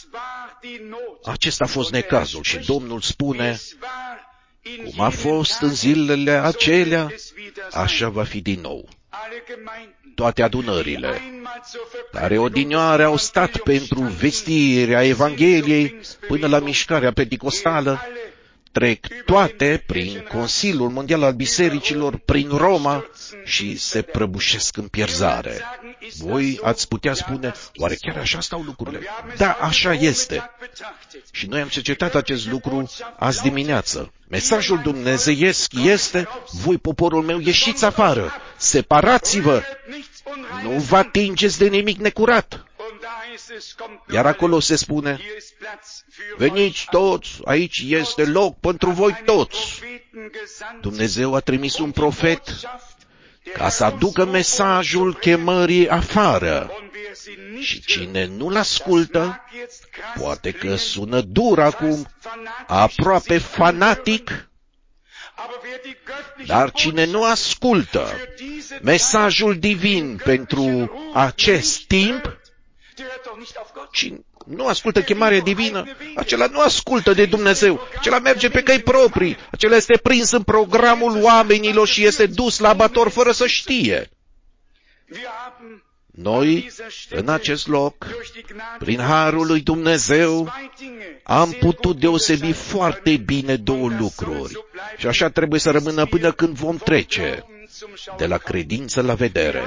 Speaker 4: Acesta a fost necazul și Domnul spune, cum a fost în zilele acelea, așa va fi din nou. Toate adunările care odinioare au stat pentru vestirea Evangheliei până la mișcarea penticostală, trec toate prin Consiliul Mondial al Bisericilor, prin Roma și se prăbușesc în pierzare. Voi ați putea spune, oare chiar așa stau lucrurile? Da, așa este. Și noi am cercetat acest lucru azi dimineață. Mesajul dumnezeiesc este, voi, poporul meu, ieșiți afară, separați-vă, nu vă atingeți de nimic necurat. Iar acolo se spune, veniți toți, aici este loc pentru voi toți. Dumnezeu a trimis un profet ca să aducă mesajul chemării afară. Și cine nu-l ascultă, poate că sună dur acum, aproape fanatic, dar cine nu ascultă mesajul divin pentru acest timp, cine nu ascultă chemarea divină, acela nu ascultă de Dumnezeu, acela merge pe căi proprii, acela este prins în programul oamenilor și este dus la abator fără să știe. Noi, în acest loc, prin harul lui Dumnezeu, am putut deosebi foarte bine două lucruri. Și așa trebuie să rămână până când vom trece de la credință la vedere.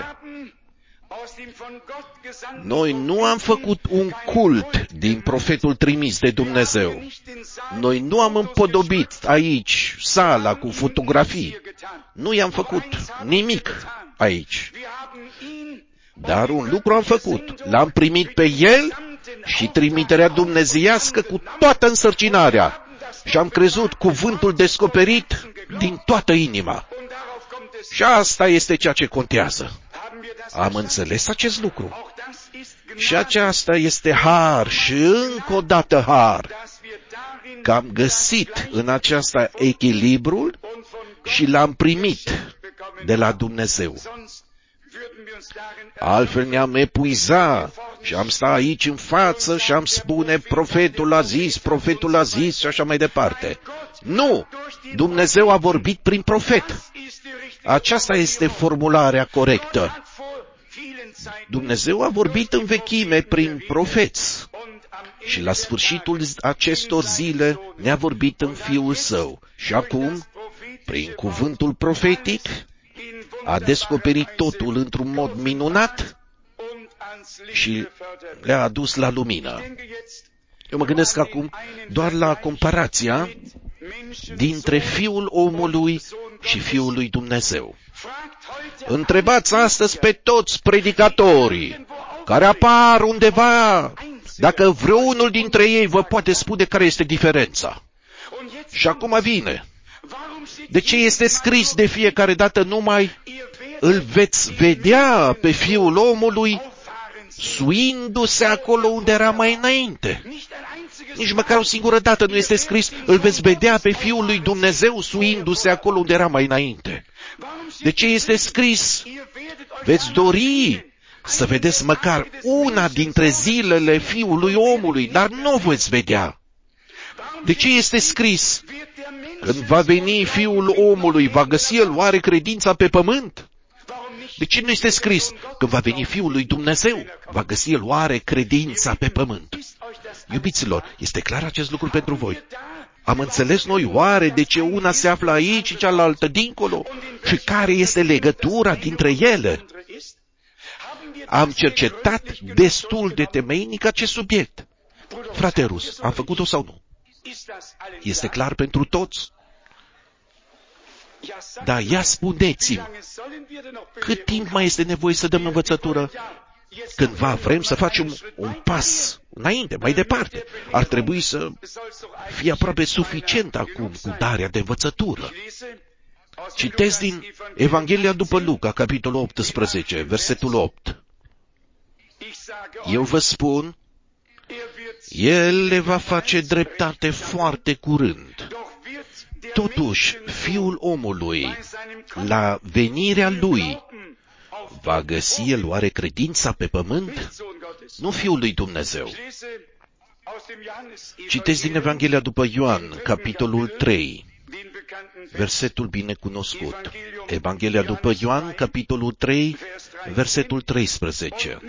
Speaker 4: Noi nu am făcut un cult din profetul trimis de Dumnezeu. Noi nu am împodobit aici sala cu fotografii. Nu i-am făcut nimic aici. Dar un lucru am făcut. L-am primit pe el și trimiterea dumnezeiască cu toată însărcinarea. Și am crezut cuvântul descoperit din toată inima. Și asta este ceea ce contează. Am înțeles acest lucru. Și aceasta este har și încă o dată har. Că am găsit în aceasta echilibrul și l-am primit de la Dumnezeu. Altfel ne-am epuizat Și am sta aici în față și am spune, profetul a zis și așa mai departe. Nu! Dumnezeu a vorbit prin profet. Aceasta este formularea corectă. Dumnezeu a vorbit în vechime prin profeți și la sfârșitul acestor zile ne-a vorbit în Fiul Său. Și acum, prin cuvântul profetic, a descoperit totul într-un mod minunat și le-a adus la lumină. Eu mă gândesc acum doar la comparația dintre Fiul omului și Fiul lui Dumnezeu. Întrebați astăzi pe toți predicatorii care apar undeva, dacă vreunul dintre ei vă poate spune care este diferența. Și acum vine. De ce este scris de fiecare dată numai îl veți vedea pe Fiul omului suindu-se acolo unde era mai înainte? Nici măcar o singură dată nu este scris îl veți vedea pe Fiul lui Dumnezeu suindu-se acolo unde era mai înainte. De ce este scris veți dori să vedeți măcar una dintre zilele Fiului omului, dar nu o veți vedea? De ce este scris când va veni Fiul omului, va găsi el oare credința pe pământ? De ce nu este scris când va veni Fiul lui Dumnezeu, va găsi el oare credința pe pământ? Iubiților, este clar acest lucru pentru voi? Am înțeles noi oare de ce una se află aici și cealaltă dincolo? Și care este legătura dintre ele? Am cercetat destul de temeinic acest subiect. Frate Rus, am făcut-o sau nu? Este clar pentru toți? Dar ia spuneți-mi, cât timp mai este nevoie să dăm învățătură? Cândva vrem să facem un pas înainte, mai departe. Ar trebui să fie aproape suficient acum cu darea de învățătură. Citesc din Evanghelia după Luca, capitolul 18, versetul 8. Eu vă spun, El le va face dreptate foarte curând. Totuși, Fiul omului, la venirea Lui, va găsi el oare credința pe pământ? Nu Fiul lui Dumnezeu. Citesc din Evanghelia după Ioan, capitolul 3, versetul binecunoscut. Evanghelia după Ioan, capitolul 3, versetul 13.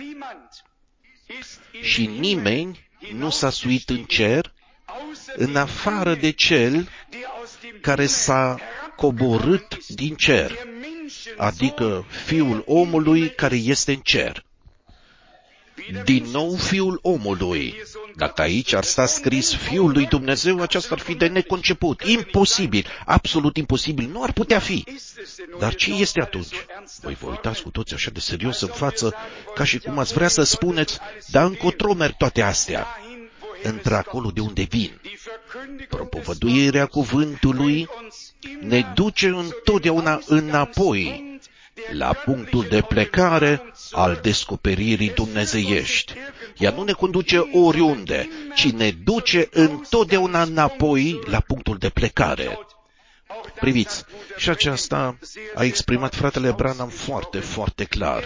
Speaker 4: Și nimeni nu s-a suit în cer, în afară de cel care s-a coborât din cer, adică Fiul omului care este în cer. Din nou Fiul omului. Dacă aici ar sta scris Fiul lui Dumnezeu, aceasta ar fi de neconceput. Imposibil, absolut imposibil, nu ar putea fi. Dar ce este atunci? Voi vă uitați cu toți așa de serios în față, ca și cum ați vrea să spuneți, dar încotro merg toate astea? Într-acolo de unde vin. Propovăduirea cuvântului ne duce întotdeauna înapoi, la punctul de plecare al descoperirii dumnezeiești. Ea nu ne conduce oriunde, ci ne duce întotdeauna înapoi la punctul de plecare. Priviți, și aceasta a exprimat fratele Branham foarte, foarte clar.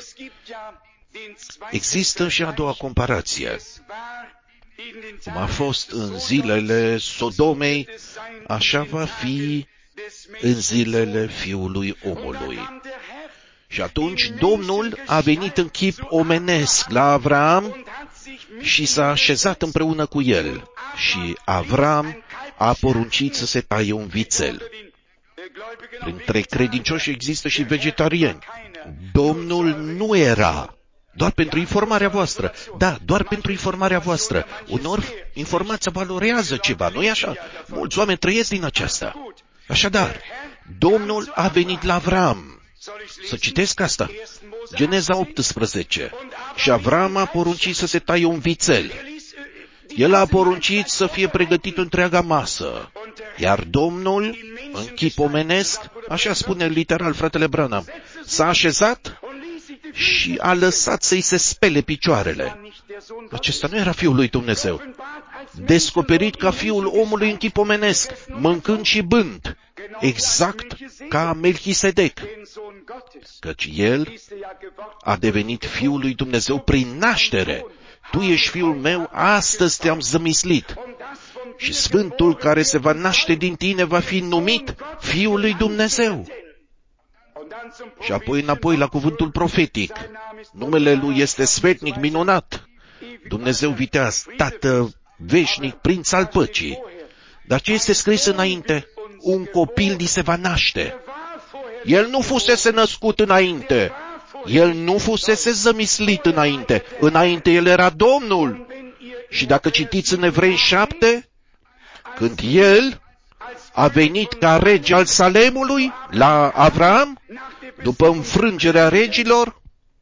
Speaker 4: Există și a doua comparație. Cum a fost în zilele Sodomei, așa va fi în zilele Fiului omului. Și atunci Domnul a venit în chip omenesc la Avram și s-a așezat împreună cu el. Și Avram a poruncit să se taie un vițel. Printre credincioși există și vegetariani. Domnul nu era. Doar pentru informarea voastră. Da, doar pentru informarea voastră. Uneori informația valorează ceva, nu-i așa? Mulți oameni trăiesc din aceasta. Așadar, Domnul a venit la Avram. Să citesc asta. Geneza 18. Și Avram a poruncit să se taie un vițel. El a poruncit să fie pregătit întreaga masă. Iar Domnul, în chip omenesc, așa spune literal fratele Branham, s-a așezat și a lăsat să-i se spele picioarele. Acesta nu era Fiul lui Dumnezeu. Descoperit ca Fiul omului în chip omenesc, mâncând și bând, exact ca Melchisedec, căci el a devenit Fiul lui Dumnezeu prin naștere, Tu ești Fiul meu, astăzi te-am zămislit. Și Sfântul care se va naște din tine va fi numit Fiul lui Dumnezeu. Și apoi înapoi la cuvântul profetic. Numele lui este sfetnic, minunat, Dumnezeu viteaz, Tată veșnic, Prinț al păcii. Dar ce este scris înainte? Un copil ni se va naște. El nu fusese născut înainte. El nu fusese zămislit înainte. Înainte el era Domnul. Și dacă citiți în Evrei 7, când el a venit ca rege al Salemului la Avram, după înfrângerea regilor,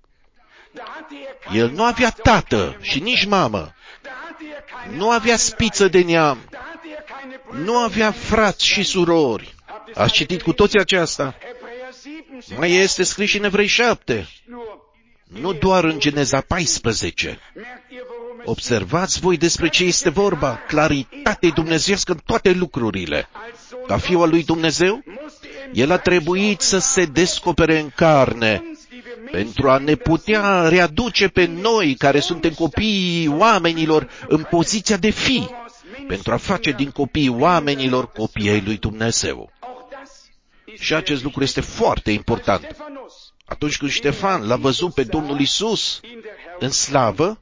Speaker 4: el nu avea tată și nici mamă, nu avea spiță de neam, nu avea frați și surori. Ați citit cu toții aceasta? Mai este scris și în Evrei 7, nu doar în Geneza 14. Observați voi despre ce este vorba, claritate dumnezeiască în toate lucrurile. Ca Fiul al lui Dumnezeu, El a trebuit să se descopere în carne, pentru a ne putea readuce pe noi, care suntem copiii oamenilor, în poziția de fi, pentru a face din copiii oamenilor copiii ai lui Dumnezeu. Și acest lucru este foarte important. Atunci când Ștefan l-a văzut pe Domnul Iisus în slavă,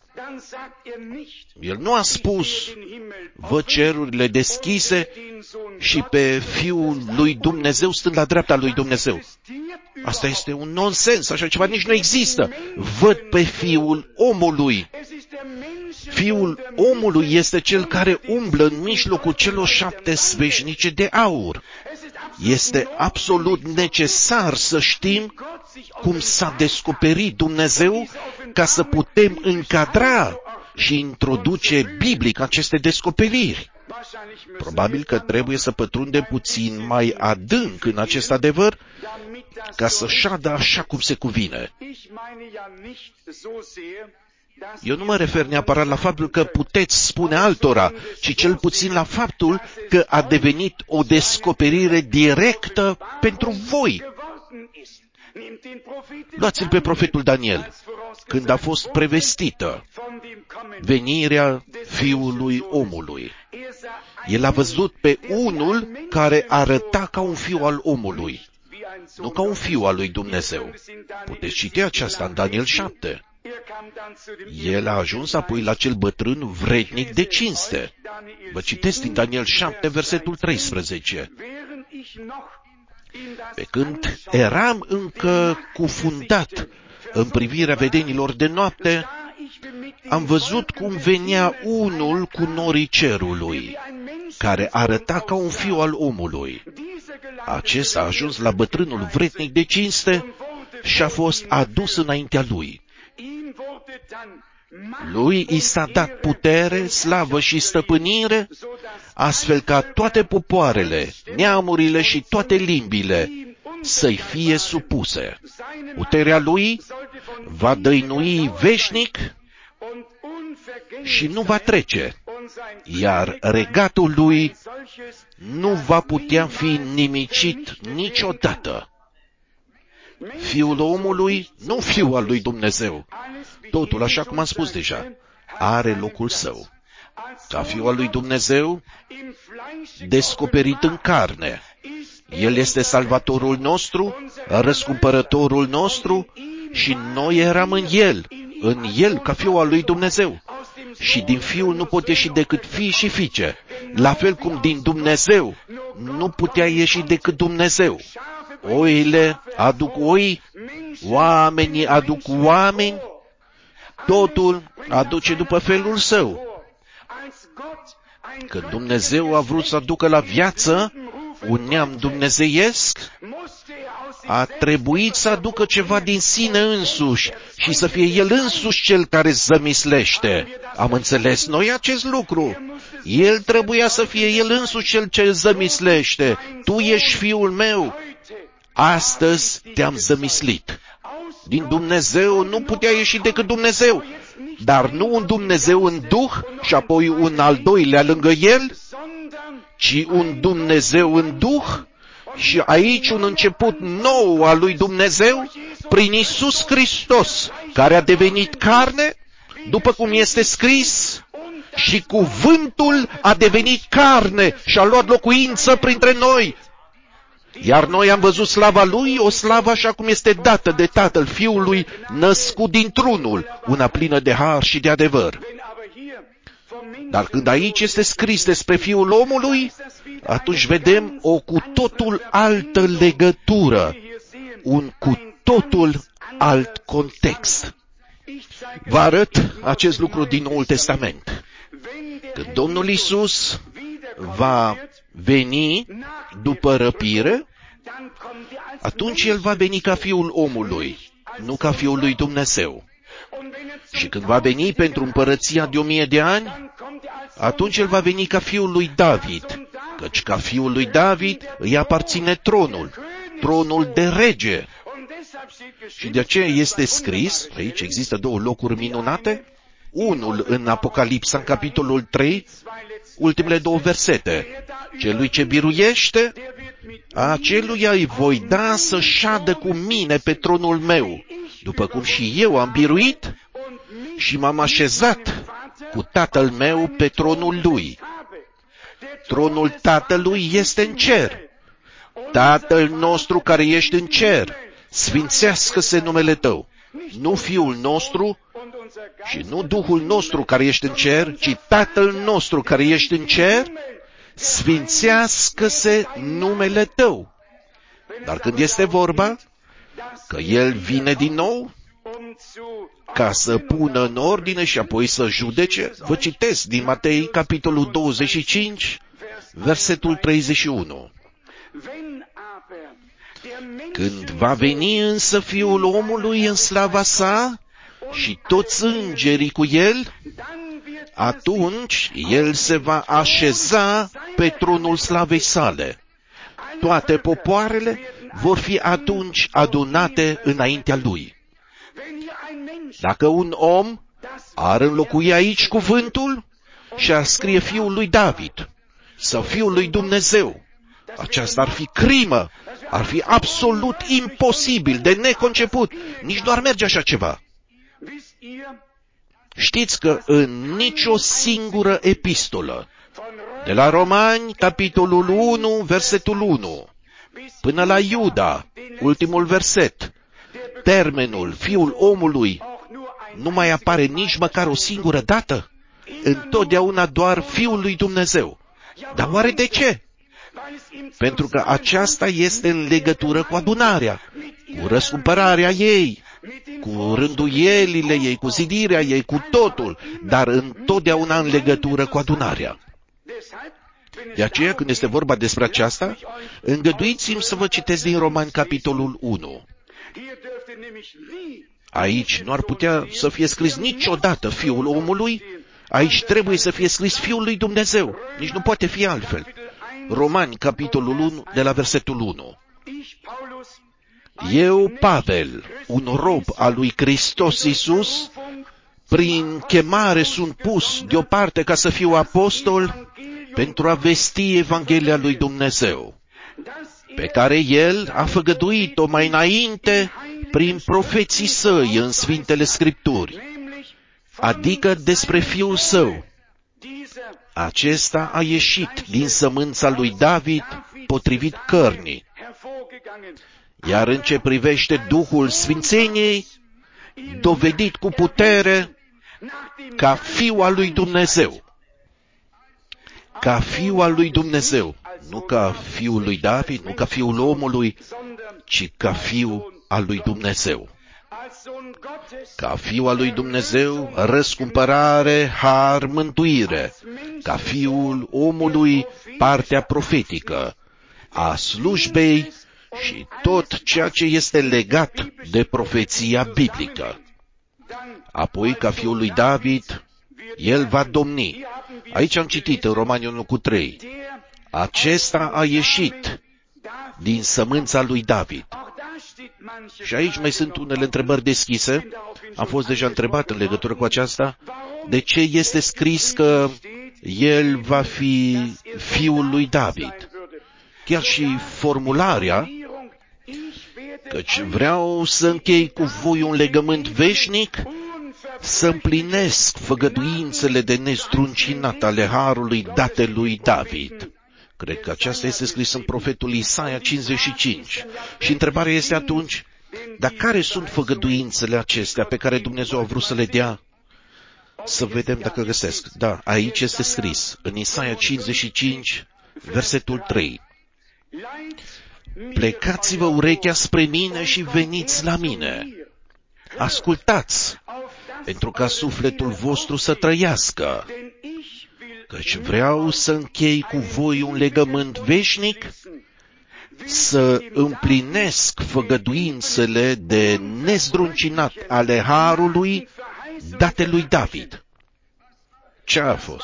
Speaker 4: el nu a spus, văd cerurile deschise și pe Fiul lui Dumnezeu stând la dreapta lui Dumnezeu. Asta este un nonsens, așa ceva nici nu există. Văd pe Fiul omului. Fiul omului este cel care umblă în mijlocul celor 7 sfeșnice de aur. Este absolut necesar să știm cum s-a descoperit Dumnezeu ca să putem încadra și introduce biblic aceste descoperiri. Probabil că trebuie să pătrundem puțin mai adânc în acest adevăr ca să șadă așa cum se cuvine. Eu nu mă refer neapărat la faptul că puteți spune altora, ci cel puțin la faptul că a devenit o descoperire directă pentru voi. Luați-l pe profetul Daniel, când a fost prevestită venirea Fiului omului. El a văzut pe unul care arăta ca un fiu al omului, nu ca un fiu al lui Dumnezeu. Puteți citi aceasta în Daniel 7. El a ajuns apoi la cel bătrân vrednic de cinste. Vă citesc din Daniel 7, versetul 13. Pe când eram încă cufundat în privirea vedenilor de noapte, am văzut cum venea unul cu norii cerului, care arăta ca un fiu al omului. Acesta a ajuns la bătrânul vrednic de cinste și a fost adus înaintea lui. Lui i s-a dat putere, slavă și stăpânire, astfel ca toate popoarele, neamurile și toate limbile să-i fie supuse. Puterea lui va dăinui veșnic și nu va trece, iar regatul lui nu va putea fi nimicit niciodată. Fiul omului, nu Fiul al lui Dumnezeu. Totul, așa cum am spus deja, are locul său. Ca Fiul al lui Dumnezeu, descoperit în carne. El este salvatorul nostru, răscumpărătorul nostru și noi eram în El ca Fiul al lui Dumnezeu. Și din Fiul nu pot ieși decât fii și fiice, la fel cum din Dumnezeu nu putea ieși decât Dumnezeu. Oile aduc oi, oamenii aduc oameni, totul aduce după felul său. Când Dumnezeu a vrut să aducă la viață un neam dumnezeiesc, a trebuit să aducă ceva din sine însuși și să fie El însuși cel care zămislește. Am înțeles noi acest lucru. El trebuia să fie El însuși cel ce zămislește. Tu ești Fiul meu. Astăzi te-am zămislit. Din Dumnezeu nu putea ieși decât Dumnezeu, dar nu un Dumnezeu în Duh și apoi un al doilea lângă El, ci un Dumnezeu în Duh și aici un început nou al lui Dumnezeu prin Iisus Hristos, care a devenit carne, după cum este scris, și cuvântul a devenit carne și a luat locuință printre noi. Iar noi am văzut slava lui, o slavă așa cum este dată de Tatăl Fiului, născut dintr-unul, una plină de har și de adevăr. Dar când aici este scris despre Fiul omului, atunci vedem o cu totul altă legătură, un cu totul alt context. Vă arăt acest lucru din Noul Testament. Când Domnul Iisus va veni după răpire, atunci El va veni ca Fiul omului, nu ca Fiul lui Dumnezeu. Și când va veni pentru împărăția de 1000 de ani, atunci El va veni ca Fiul lui David, căci ca Fiul lui David îi aparține tronul de rege. Și de aceea este scris, aici există 2 locuri minunate, unul în Apocalipsa, în capitolul 3, ultimele 2 versete. Celui ce biruiește, aceluia îi voi da să șadă cu mine pe tronul meu, după cum și eu am biruit și m-am așezat cu Tatăl meu pe tronul lui. Tronul Tatălui este în cer. Tatăl nostru care ești în cer, sfințească-se numele Tău. Nu Fiul nostru și nu Duhul nostru care ești în cer, ci Tatăl nostru care ești în cer, sfințească-se numele Tău. Dar când este vorba că El vine din nou ca să pună în ordine și apoi să judece, vă citesc din Matei, capitolul 25, versetul 31. Când va veni însă Fiul omului în slava sa și toți îngerii cu El, atunci El se va așeza pe tronul slavei sale. Toate popoarele vor fi atunci adunate înaintea Lui. Dacă un om ar înlocui aici cuvântul și ar scrie Fiul lui David sau Fiul lui Dumnezeu, aceasta ar fi crimă, ar fi absolut imposibil, de neconceput, nici nu ar merge așa ceva. Știți că în nicio singură epistolă, de la Romani, capitolul 1, versetul 1, până la Iuda, ultimul verset, termenul Fiul omului nu mai apare nici măcar o singură dată. Întotdeauna doar Fiul lui Dumnezeu. Dar oare de ce? Pentru că aceasta este în legătură cu adunarea, cu răscumpărarea ei, cu rânduielile ei, cu zidirea ei, cu totul, dar întotdeauna în legătură cu adunarea. De aceea, când este vorba despre aceasta, îngăduiți-mi să vă citesc din Romani, capitolul 1. Aici nu ar putea să fie scris niciodată Fiul omului, aici trebuie să fie scris Fiul lui Dumnezeu, nici nu poate fi altfel. Romani, capitolul 1, de la versetul 1. Eu, Pavel, un rob al lui Hristos Iisus, prin chemare sunt pus deoparte ca să fiu apostol pentru a vesti Evanghelia lui Dumnezeu, pe care El a făgăduit-o mai înainte prin profeții săi în Sfintele Scripturi, adică despre Fiul Său. Acesta a ieșit din sămânța lui David potrivit cărnii. Iar în ce privește Duhul Sfințeniei, dovedit cu putere ca Fiul al lui Dumnezeu. Ca Fiul al lui Dumnezeu, nu ca Fiul lui David, nu ca Fiul omului, ci ca Fiul al lui Dumnezeu. Ca Fiul al lui Dumnezeu, răscumpărare, har, mântuire, ca Fiul omului, partea profetică, a slujbei și tot ceea ce este legat de profeția biblică. Apoi, ca Fiul lui David, El va domni. Aici am citit în Romani 1:3. Acesta a ieșit din sămânța lui David. Și aici mai sunt unele întrebări deschise. Am fost deja întrebat în legătură cu aceasta. De ce este scris că El va fi Fiul lui David? Chiar și formularea, căci vreau să închei cu voi un legământ veșnic să împlinesc făgăduințele de nezdruncinat ale harului date lui David. Cred că aceasta este scris în profetul Isaia 55. Și întrebarea este atunci, dar care sunt făgăduințele acestea pe care Dumnezeu a vrut să le dea? Să vedem dacă găsesc. Da, aici este scris, în Isaia 55, versetul 3. Plecați-vă urechea spre mine și veniți la mine. Ascultați, pentru ca sufletul vostru să trăiască, căci vreau să închei cu voi un legământ veșnic, să împlinesc făgăduințele de nezdruncinat ale harului date lui David. Ce a fost?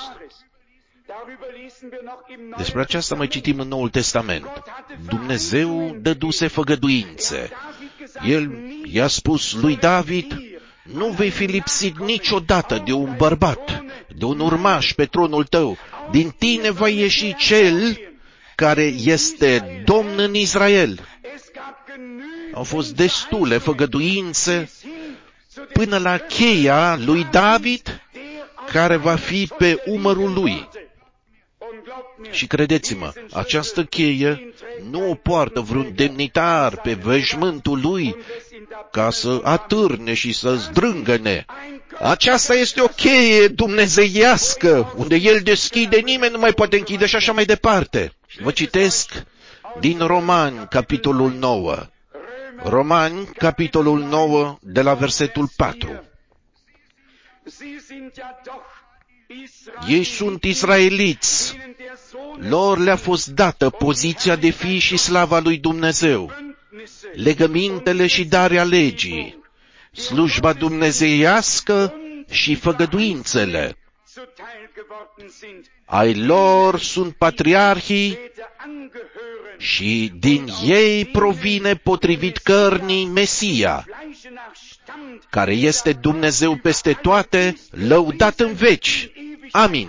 Speaker 4: Despre aceasta mai citim în Noul Testament. Dumnezeu dăduse făgăduințe. El i-a spus lui David, nu vei fi lipsit niciodată de un bărbat, de un urmaș pe tronul tău. Din tine va ieși cel care este Domn în Israel. Au fost destule făgăduințe până la cheia lui David, care va fi pe umărul lui. Și credeți-mă, această cheie nu o poartă vreun demnitar pe veșmântul lui ca să atârne și să zdrângăne. Aceasta este o cheie dumnezeiască, unde el deschide, nimeni nu mai poate închide și așa mai departe. Vă citesc din Romani, capitolul 9. Romani, capitolul 9, de la versetul 4. Ei sunt israeliți, lor le-a fost dată poziția de fii și slava lui Dumnezeu, legămintele și darea legii, slujba dumnezeiască și făgăduințele. Ai lor sunt patriarhii și din ei provine potrivit cărnii Mesia, care este Dumnezeu peste toate, lăudat în veci. Amin.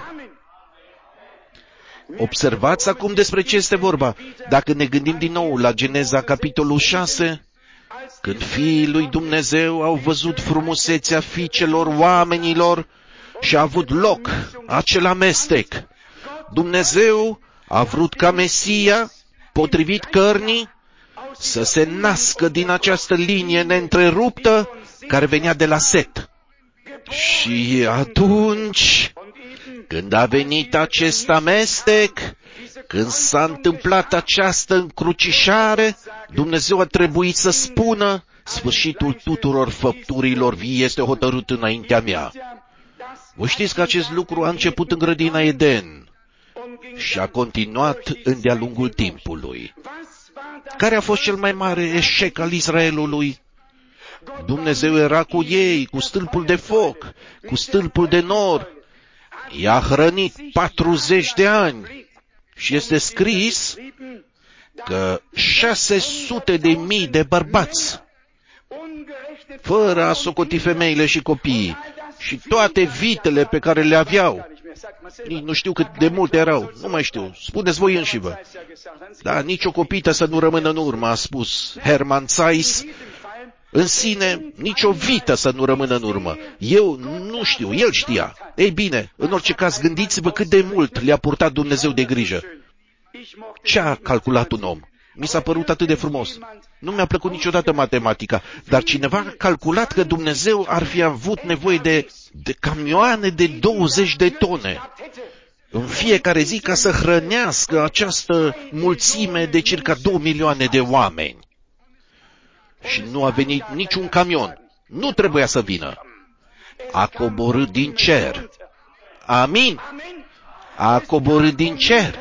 Speaker 4: Observați acum despre ce este vorba. Dacă ne gândim din nou la Geneza, capitolul 6, când fiii lui Dumnezeu au văzut frumusețea fiicelor oamenilor și a avut loc acel amestec. Dumnezeu a vrut ca Mesia, potrivit cărnii, să se nască din această linie neîntreruptă care venea de la Set. Și atunci, când a venit acest amestec, când s-a întâmplat această încrucișare, Dumnezeu a trebuit să spună, sfârșitul tuturor făpturilor vii este hotărât înaintea mea. Voi știți că acest lucru a început în grădina Eden și a continuat înde-a lungul timpului. Care a fost cel mai mare eșec al Israelului? Dumnezeu era cu ei, cu stâlpul de foc, cu stâlpul de nor. I-a hrănit 40 de ani și este scris că 600.000 de bărbați, fără a socoti femeile și copiii, și toate vitele pe care le aveau, nici nu știu cât de multe erau, nu mai știu, spuneți voi înșivă. Da, nici o copită să nu rămână în urmă, a spus Hermann Zeiss. În sine, nici o vită să nu rămână în urmă. Eu nu știu, el știa. Ei bine, în orice caz, gândiți-vă cât de mult le-a purtat Dumnezeu de grijă. Ce a calculat un om? Mi s-a părut atât de frumos. Nu mi-a plăcut niciodată matematica, dar cineva a calculat că Dumnezeu ar fi avut nevoie de camioane de 20 de tone în fiecare zi ca să hrănească această mulțime de circa 2 milioane de oameni. Și nu a venit niciun camion. Nu trebuia să vină. A coborât din cer. Amin. A coborât din cer.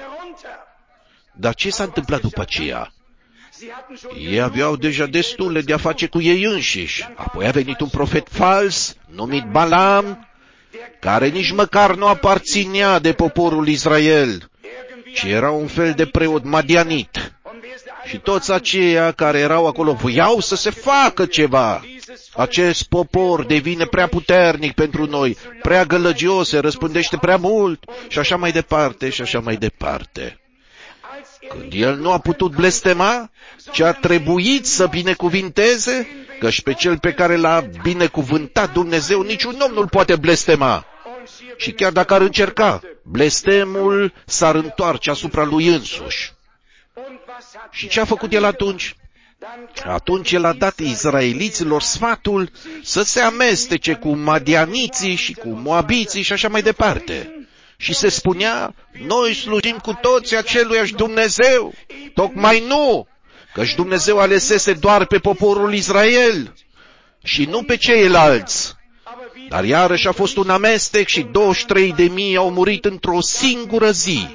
Speaker 4: Dar ce s-a întâmplat după aceea? Ei aveau deja destule de a face cu ei înșiși. Apoi a venit un profet fals, numit Balaam, care nici măcar nu aparținea de poporul Israel, ci era un fel de preot madianit. Și toți aceia care erau acolo voiau să se facă ceva. Acest popor devine prea puternic pentru noi, prea gălăgios, se răspândește prea mult și așa mai departe și așa mai departe. Când el nu a putut blestema, ci a trebuit să binecuvinteze, căci pe cel pe care l-a binecuvântat Dumnezeu niciun om nu-l poate blestema. Și chiar dacă ar încerca, blestemul s-ar întoarce asupra lui însuși. Și ce a făcut el atunci? Atunci el a dat izraeliților sfatul să se amestece cu madianiții și cu moabiții și așa mai departe. Și se spunea, noi slujim cu toți aceluiași Dumnezeu. Tocmai nu, căci Dumnezeu alesese doar pe poporul Israel și nu pe ceilalți. Dar iarăși a fost un amestec și 23.000 au murit într-o singură zi.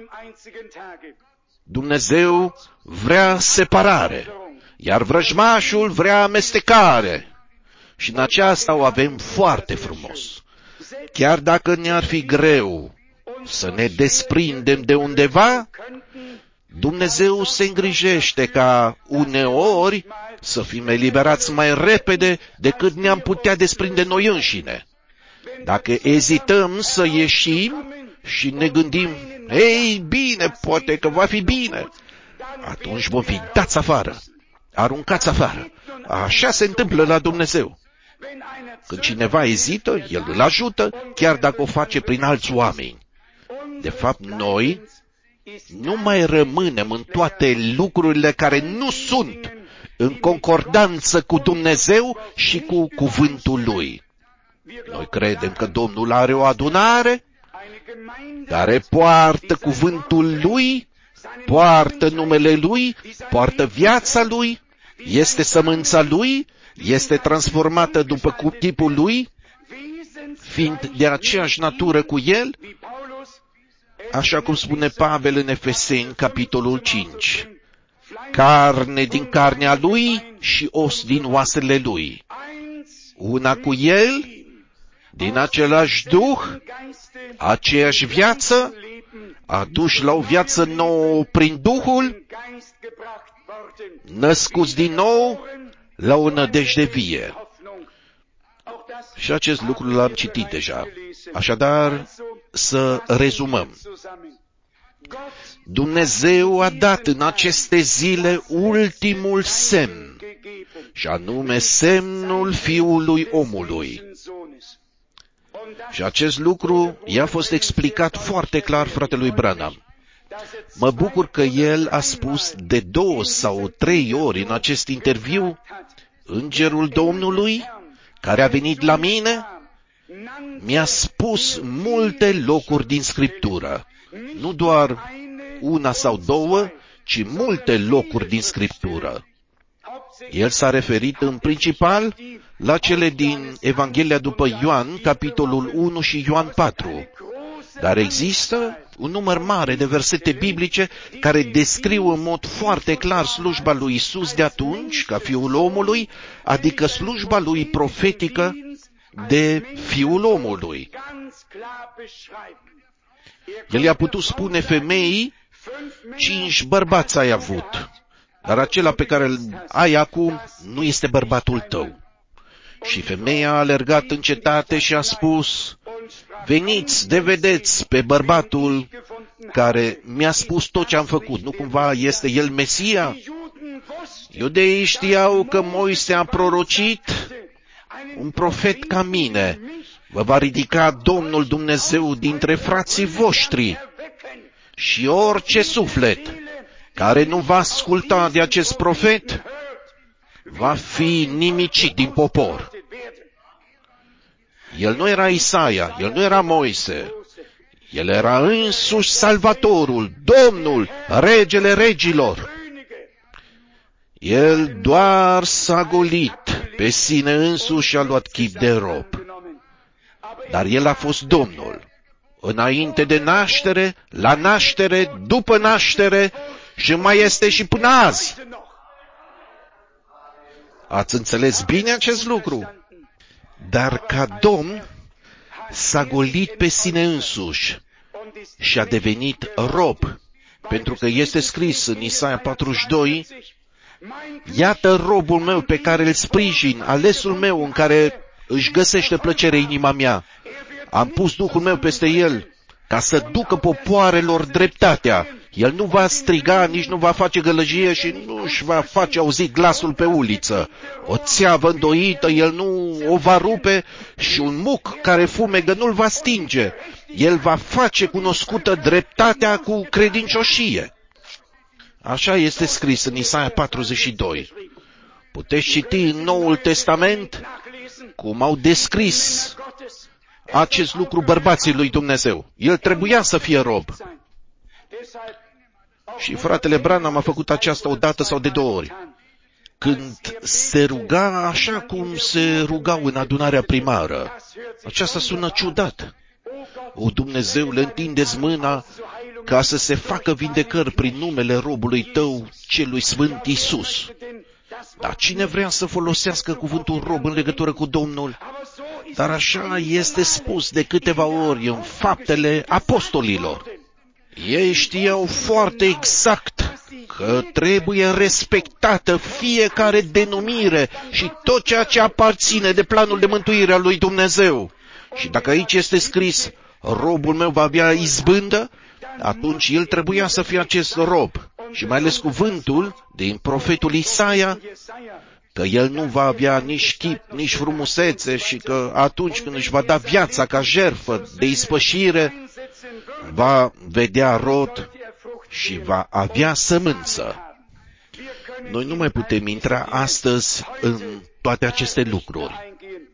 Speaker 4: Dumnezeu vrea separare, iar vrăjmașul vrea amestecare. Și în aceasta o avem foarte frumos. Chiar dacă ne-ar fi greu să ne desprindem de undeva, Dumnezeu se îngrijește ca uneori să fim eliberați mai repede decât ne-am putea desprinde noi înșine. Dacă ezităm să ieșim și ne gândim, ei, bine, poate că va fi bine, atunci vom fi dați afară, aruncați afară. Așa se întâmplă la Dumnezeu. Când cineva ezită, El îl ajută, chiar dacă o face prin alți oameni. De fapt, noi nu mai rămânem în toate lucrurile care nu sunt în concordanță cu Dumnezeu și cu cuvântul Lui. Noi credem că Domnul are o adunare care poartă cuvântul Lui, poartă numele Lui, poartă viața Lui, este sămânța Lui, este transformată după chipul Lui, fiind de aceeași natură cu El, așa cum spune Pavel în Efeseni, capitolul 5. Carne din carnea Lui și os din oasele Lui. Una cu El, din același Duh, aceeași viață, aduși la o viață nouă prin Duhul, născuți din nou la o nădejde vie. Și acest lucru l-am citit deja. Așadar, să rezumăm. Dumnezeu a dat în aceste zile ultimul semn, și anume semnul Fiului Omului. Și acest lucru i-a fost explicat foarte clar fratelui Branham. Mă bucur că el a spus de 2 sau 3 ori în acest interviu, Îngerul Domnului, care a venit la mine, mi-a spus multe locuri din Scriptură. Nu doar 1 sau 2, ci multe locuri din Scriptură. El s-a referit în principal la cele din Evanghelia după Ioan, capitolul 1 și Ioan 4. Dar există un număr mare de versete biblice care descriu în mod foarte clar slujba lui Isus de atunci, ca Fiul Omului, adică slujba lui profetică de Fiul Omului. El i-a putut spune femeii, 5 bărbați ai avut, dar acela pe care îl ai acum nu este bărbatul tău. Și femeia a alergat în cetate și a spus, veniți de vedeți pe bărbatul care mi-a spus tot ce am făcut. Nu cumva este el Mesia? Iudeii știau că Moise a prorocit, un profet ca mine vă va ridica Domnul Dumnezeu dintre frații voștri, și orice suflet care nu va asculta de acest profet va fi nimicit din popor. El nu era Isaia, el nu era Moise, el era însuși Salvatorul, Domnul, Regele regilor. El doar s-a golit pe sine însuși și a luat chip de rob. Dar el a fost Domnul, înainte de naștere, la naștere, după naștere și mai este și până azi. Ați înțeles bine acest lucru? Dar ca Domn s-a golit pe sine însuși și a devenit rob, pentru că este scris în Isaia 42, iată robul meu pe care îl sprijin, alesul meu în care își găsește plăcere inima mea. Am pus Duhul meu peste el ca să ducă popoarelor dreptatea El nu va striga, nici nu va face gălăgie și nu își va face auzit glasul pe uliță. O țeavă îndoită el nu o va rupe și un muc care fumegă nu-l va stinge. El va face cunoscută dreptatea cu credincioșie. Așa este scris în Isaia 42. Puteți citi în Noul Testament cum au descris acest lucru bărbații lui Dumnezeu. El trebuia să fie rob. Și fratele Branham a făcut aceasta o dată sau de 2 ori. Când se ruga așa cum se rugau în adunarea primară. Aceasta sună ciudat. O, Dumnezeule, întindeți mâna ca să se facă vindecări prin numele robului tău, celui Sfânt Iisus. Dar cine vrea să folosească cuvântul rob în legătură cu Domnul? Dar așa este spus de câteva ori în Faptele Apostolilor. Ei știau foarte exact că trebuie respectată fiecare denumire și tot ceea ce aparține de planul de mântuire al lui Dumnezeu. Și dacă aici este scris, robul meu va avea izbândă, atunci el trebuia să fie acest rob. Și mai ales cuvântul din profetul Isaia, că el nu va avea nici chip, nici frumusețe și că atunci când își va da viața ca jertfă de ispășire, va vedea rod și va avea sămânță. Noi nu mai putem intra astăzi în toate aceste lucruri.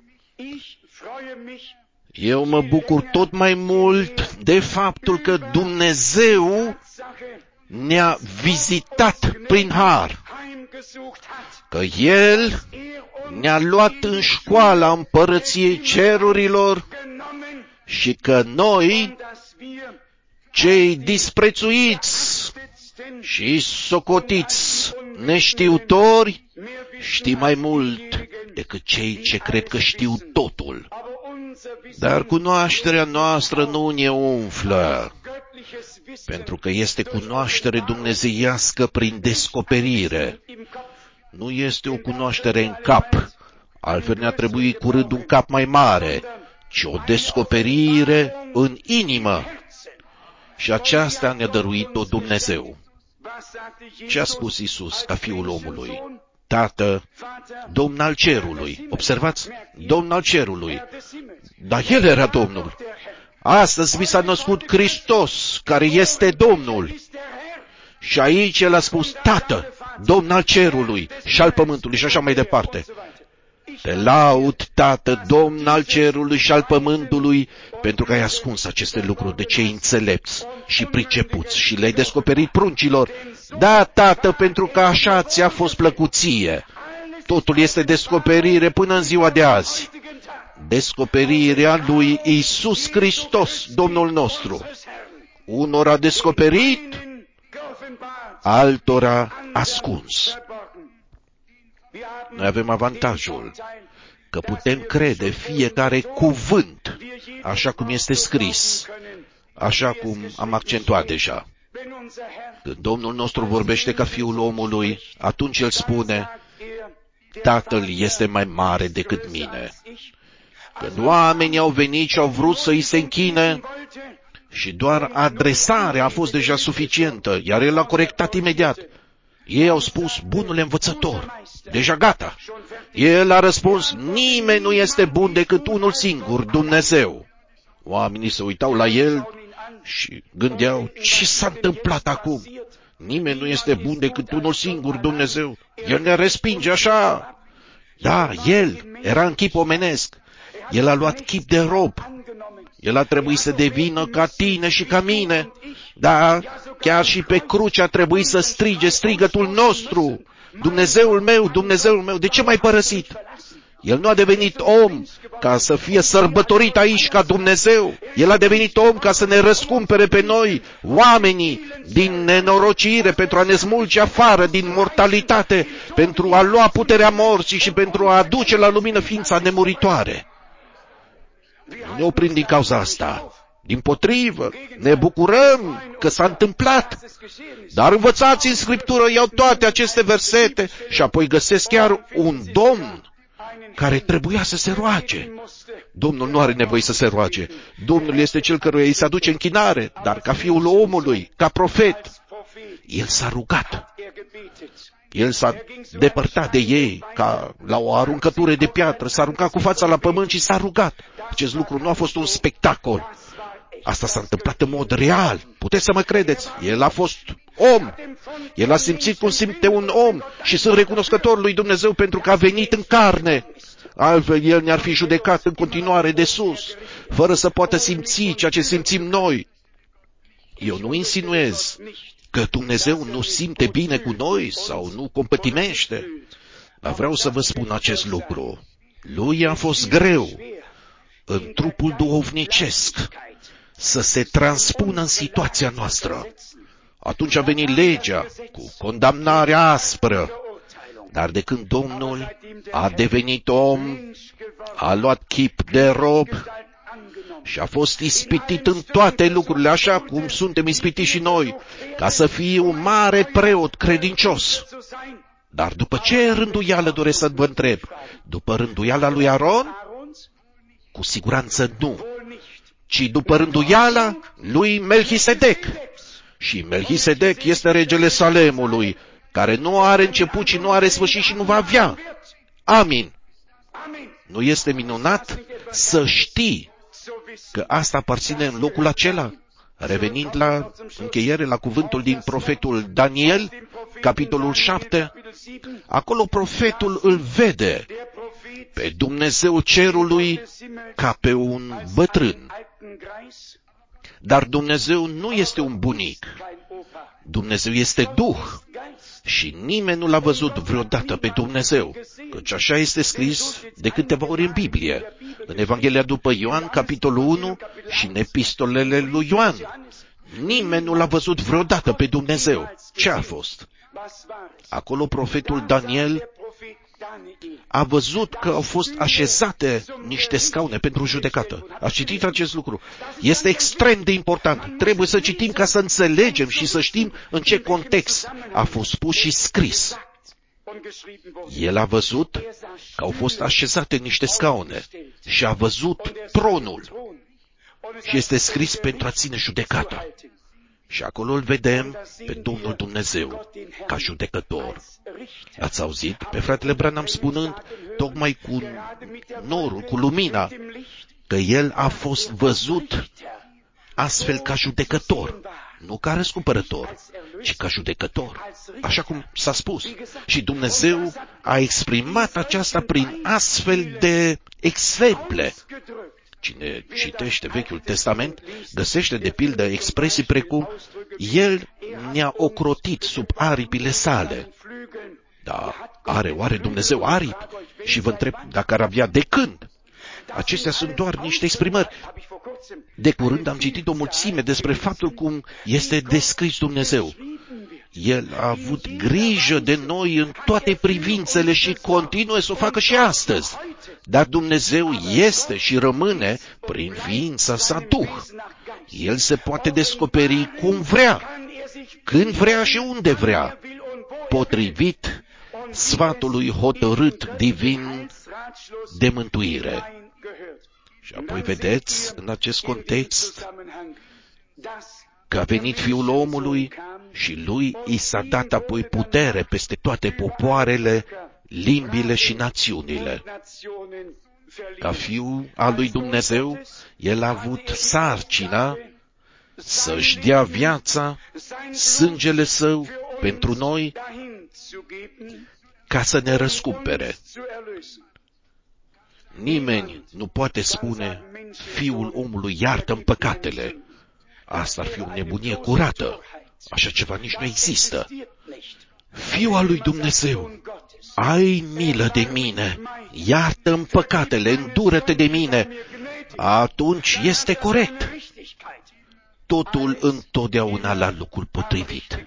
Speaker 4: Eu mă bucur tot mai mult de faptul că Dumnezeu ne-a vizitat prin har, că El ne-a luat în școala împărăției cerurilor și că noi, cei disprețuiți și socotiți neștiutori, știm mai mult decât cei ce cred că știu totul. Dar cunoașterea noastră nu ne umflă, pentru că este cunoaștere dumnezeiască prin descoperire. Nu este o cunoaștere în cap, altfel ne-a trebuit curând un cap mai mare, ci o descoperire în inimă. Și aceasta ne-a dăruit-o Dumnezeu. Ce a spus Iisus ca Fiul omului? Tată, Domn al cerului. Observați? Domn al cerului. Dar El era Domnul. Astăzi vi s-a născut Hristos, care este Domnul. Și aici El a spus, Tată, Domn al cerului și al pământului și așa mai departe. Te laud, Tată, Domn al cerului și al pământului, pentru că ai ascuns aceste lucruri de cei înțelepți și pricepuți și le-ai descoperit pruncilor. Da, Tată, pentru că așa ți-a fost plăcuție. Totul este descoperire până în ziua de azi. Descoperirea lui Iisus Hristos, Domnul nostru. Unora descoperit, altora ascuns. Noi avem avantajul că putem crede fiecare cuvânt, așa cum este scris, așa cum am accentuat deja. Când Domnul nostru vorbește ca Fiul omului, atunci El spune, Tatăl este mai mare decât mine. Când oamenii au venit și au vrut să îi se închine, și doar adresarea a fost deja suficientă, iar El a corectat imediat. Ei au spus, bunule învățător, deja gata. El a răspuns, nimeni nu este bun decât unul singur, Dumnezeu. Oamenii se uitau la El și gândeau, ce s-a întâmplat acum? Nimeni nu este bun decât unul singur, Dumnezeu. El ne respinge așa. Da, El era în chip omenesc. El a luat chip de rob. El a trebuit să devină ca tine și ca mine. Da, chiar și pe cruce a trebuit să strige strigătul nostru. Dumnezeul meu, de ce m-ai părăsit? El nu a devenit om ca să fie sărbătorit aici ca Dumnezeu. El a devenit om ca să ne răscumpere pe noi, oamenii, din nenorocire, pentru a ne smulge afară din mortalitate, pentru a lua puterea morții și pentru a aduce la lumină ființa nemuritoare. Nu ne oprim din cauza asta. Dimpotrivă, ne bucurăm că s-a întâmplat. Dar învățați în Scriptură, iau toate aceste versete și apoi găsesc chiar un Domn care trebuia să se roage. Domnul nu are nevoie să se roage. Domnul este cel căruia îi se aduce închinare, dar ca Fiul omului, ca profet, El s-a rugat. El s-a depărtat de ei ca la o aruncătură de piatră, s-a aruncat cu fața la pământ și s-a rugat. Acest lucru nu a fost un spectacol. Asta s-a întâmplat în mod real. Puteți să mă credeți. El a fost om. El a simțit cum simte un om și sunt recunoscător lui Dumnezeu pentru că a venit în carne. Altfel, El ne-ar fi judecat în continuare de sus, fără să poată simți ceea ce simțim noi. Eu nu insinuez că Dumnezeu nu simte bine cu noi sau nu compătimește, dar vreau să vă spun acest lucru. Lui a fost greu în trupul duhovnicesc să se transpună în situația noastră. Atunci a venit legea cu condamnarea aspră, dar de când Domnul a devenit om, a luat chip de rob și a fost ispitit în toate lucrurile, așa cum suntem ispitiți și noi, ca să fie un mare preot credincios. Dar după ce rânduială doresc să vă întreb? După rânduiala lui Aron? Cu siguranță nu, ci după rânduiala lui Melchisedec. Și Melchisedec este regele Salemului, care nu are început și nu are sfârșit și nu va avea. Amin. Nu este minunat să știi că asta aparține în locul acela? Revenind la încheiere, la cuvântul din profetul Daniel, capitolul 7, acolo profetul îl vede pe Dumnezeu cerului ca pe un bătrân. Dar Dumnezeu nu este un bunic. Dumnezeu este Duh și nimeni nu l-a văzut vreodată pe Dumnezeu, căci așa este scris de câteva ori în Biblie, în Evanghelia după Ioan, capitolul 1 și în epistolele lui Ioan. Nimeni nu l-a văzut vreodată pe Dumnezeu. Ce a fost? Acolo profetul Daniel a văzut că au fost așezate niște scaune pentru judecată. A citit acest lucru. Este extrem de important. Trebuie să citim ca să înțelegem și să știm în ce context a fost pus și scris. El a văzut că au fost așezate niște scaune și a văzut tronul și este scris pentru a ține judecata. Și acolo îl vedem pe Domnul Dumnezeu ca judecător. Ați auzit pe fratele Branham spunând, tocmai cu norul, cu lumina, că el a fost văzut astfel ca judecător, nu ca răscumpărător, ci ca judecător, așa cum s-a spus. Și Dumnezeu a exprimat aceasta prin astfel de exemple. Cine citește Vechiul Testament găsește de pildă expresii precum El ne-a ocrotit sub aripile sale. Da, are oare Dumnezeu aripi? Și vă întreb dacă ar avea de când? Acestea sunt doar niște exprimări. De curând am citit o mulțime despre faptul cum este descris Dumnezeu. El a avut grijă de noi în toate privințele și continuă să o facă și astăzi. Dar Dumnezeu este și rămâne prin ființa sa Duh. El se poate descoperi cum vrea, când vrea și unde vrea, potrivit sfatului hotărât divin de mântuire. Și apoi vedeți în acest context că a venit Fiul omului și lui i s-a dat apoi putere peste toate popoarele, limbile și națiunile. Ca Fiul al lui Dumnezeu, El a avut sarcina să-și dea viața, sângele Său pentru noi, ca să ne răscumpere. Nimeni nu poate spune, Fiul omului iartă-mi păcatele. Asta ar fi o nebunie curată. Așa ceva nici nu există. Fiul al lui Dumnezeu, ai milă de mine, iartă-mi păcatele, îndură-te de mine. Atunci este corect. Totul întotdeauna la locul potrivit.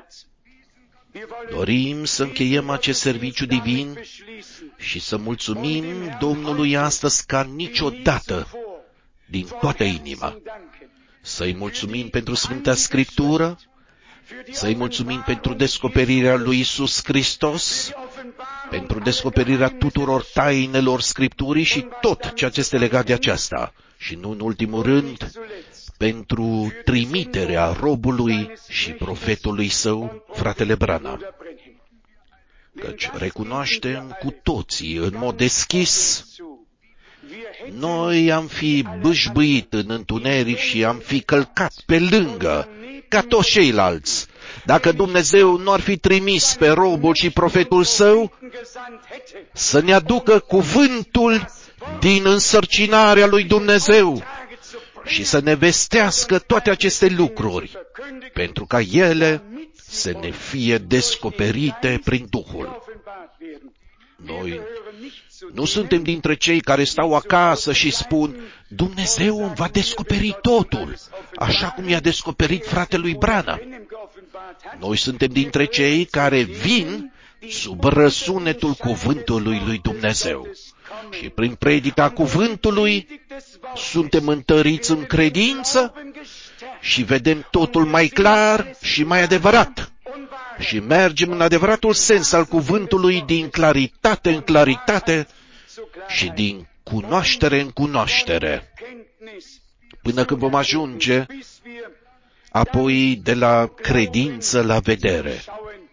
Speaker 4: Dorim să încheiem acest serviciu divin și să mulțumim Domnului astăzi ca niciodată, din toată inima. Să-i mulțumim pentru Sfânta Scriptură, să-i mulțumim pentru descoperirea lui Iisus Hristos, pentru descoperirea tuturor tainelor Scripturii și tot ceea ce este legat de aceasta. Și nu în ultimul rând, pentru trimiterea robului și profetului său, fratele Branham. Căci recunoaștem cu toții, în mod deschis, noi am fi bâșbâit în întuneric și am fi călcat pe lângă, ca toți ceilalți, dacă Dumnezeu nu ar fi trimis pe robul și profetul său să ne aducă cuvântul din însărcinarea lui Dumnezeu și să ne vestească toate aceste lucruri, pentru ca ele să ne fie descoperite prin Duhul. Noi nu suntem dintre cei care stau acasă și spun, Dumnezeu îmi va descoperi totul, așa cum i-a descoperit fratelui Branham. Noi suntem dintre cei care vin sub răsunetul cuvântului lui Dumnezeu. Și prin predica cuvântului suntem întăriți în credință și vedem totul mai clar și mai adevărat. Și mergem în adevăratul sens al cuvântului din claritate în claritate și din cunoaștere în cunoaștere, până când vom ajunge apoi de la credință la vedere.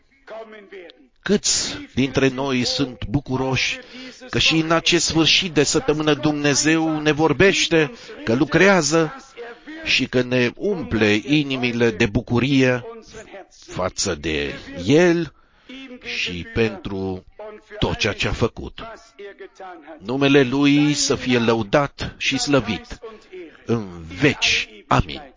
Speaker 4: Câți dintre noi sunt bucuroși că și în acest sfârșit de săptămână Dumnezeu ne vorbește, că lucrează și că ne umple inimile de bucurie față de El și pentru tot ceea ce a făcut. Numele Lui să fie lăudat și slăvit în veci. Amin.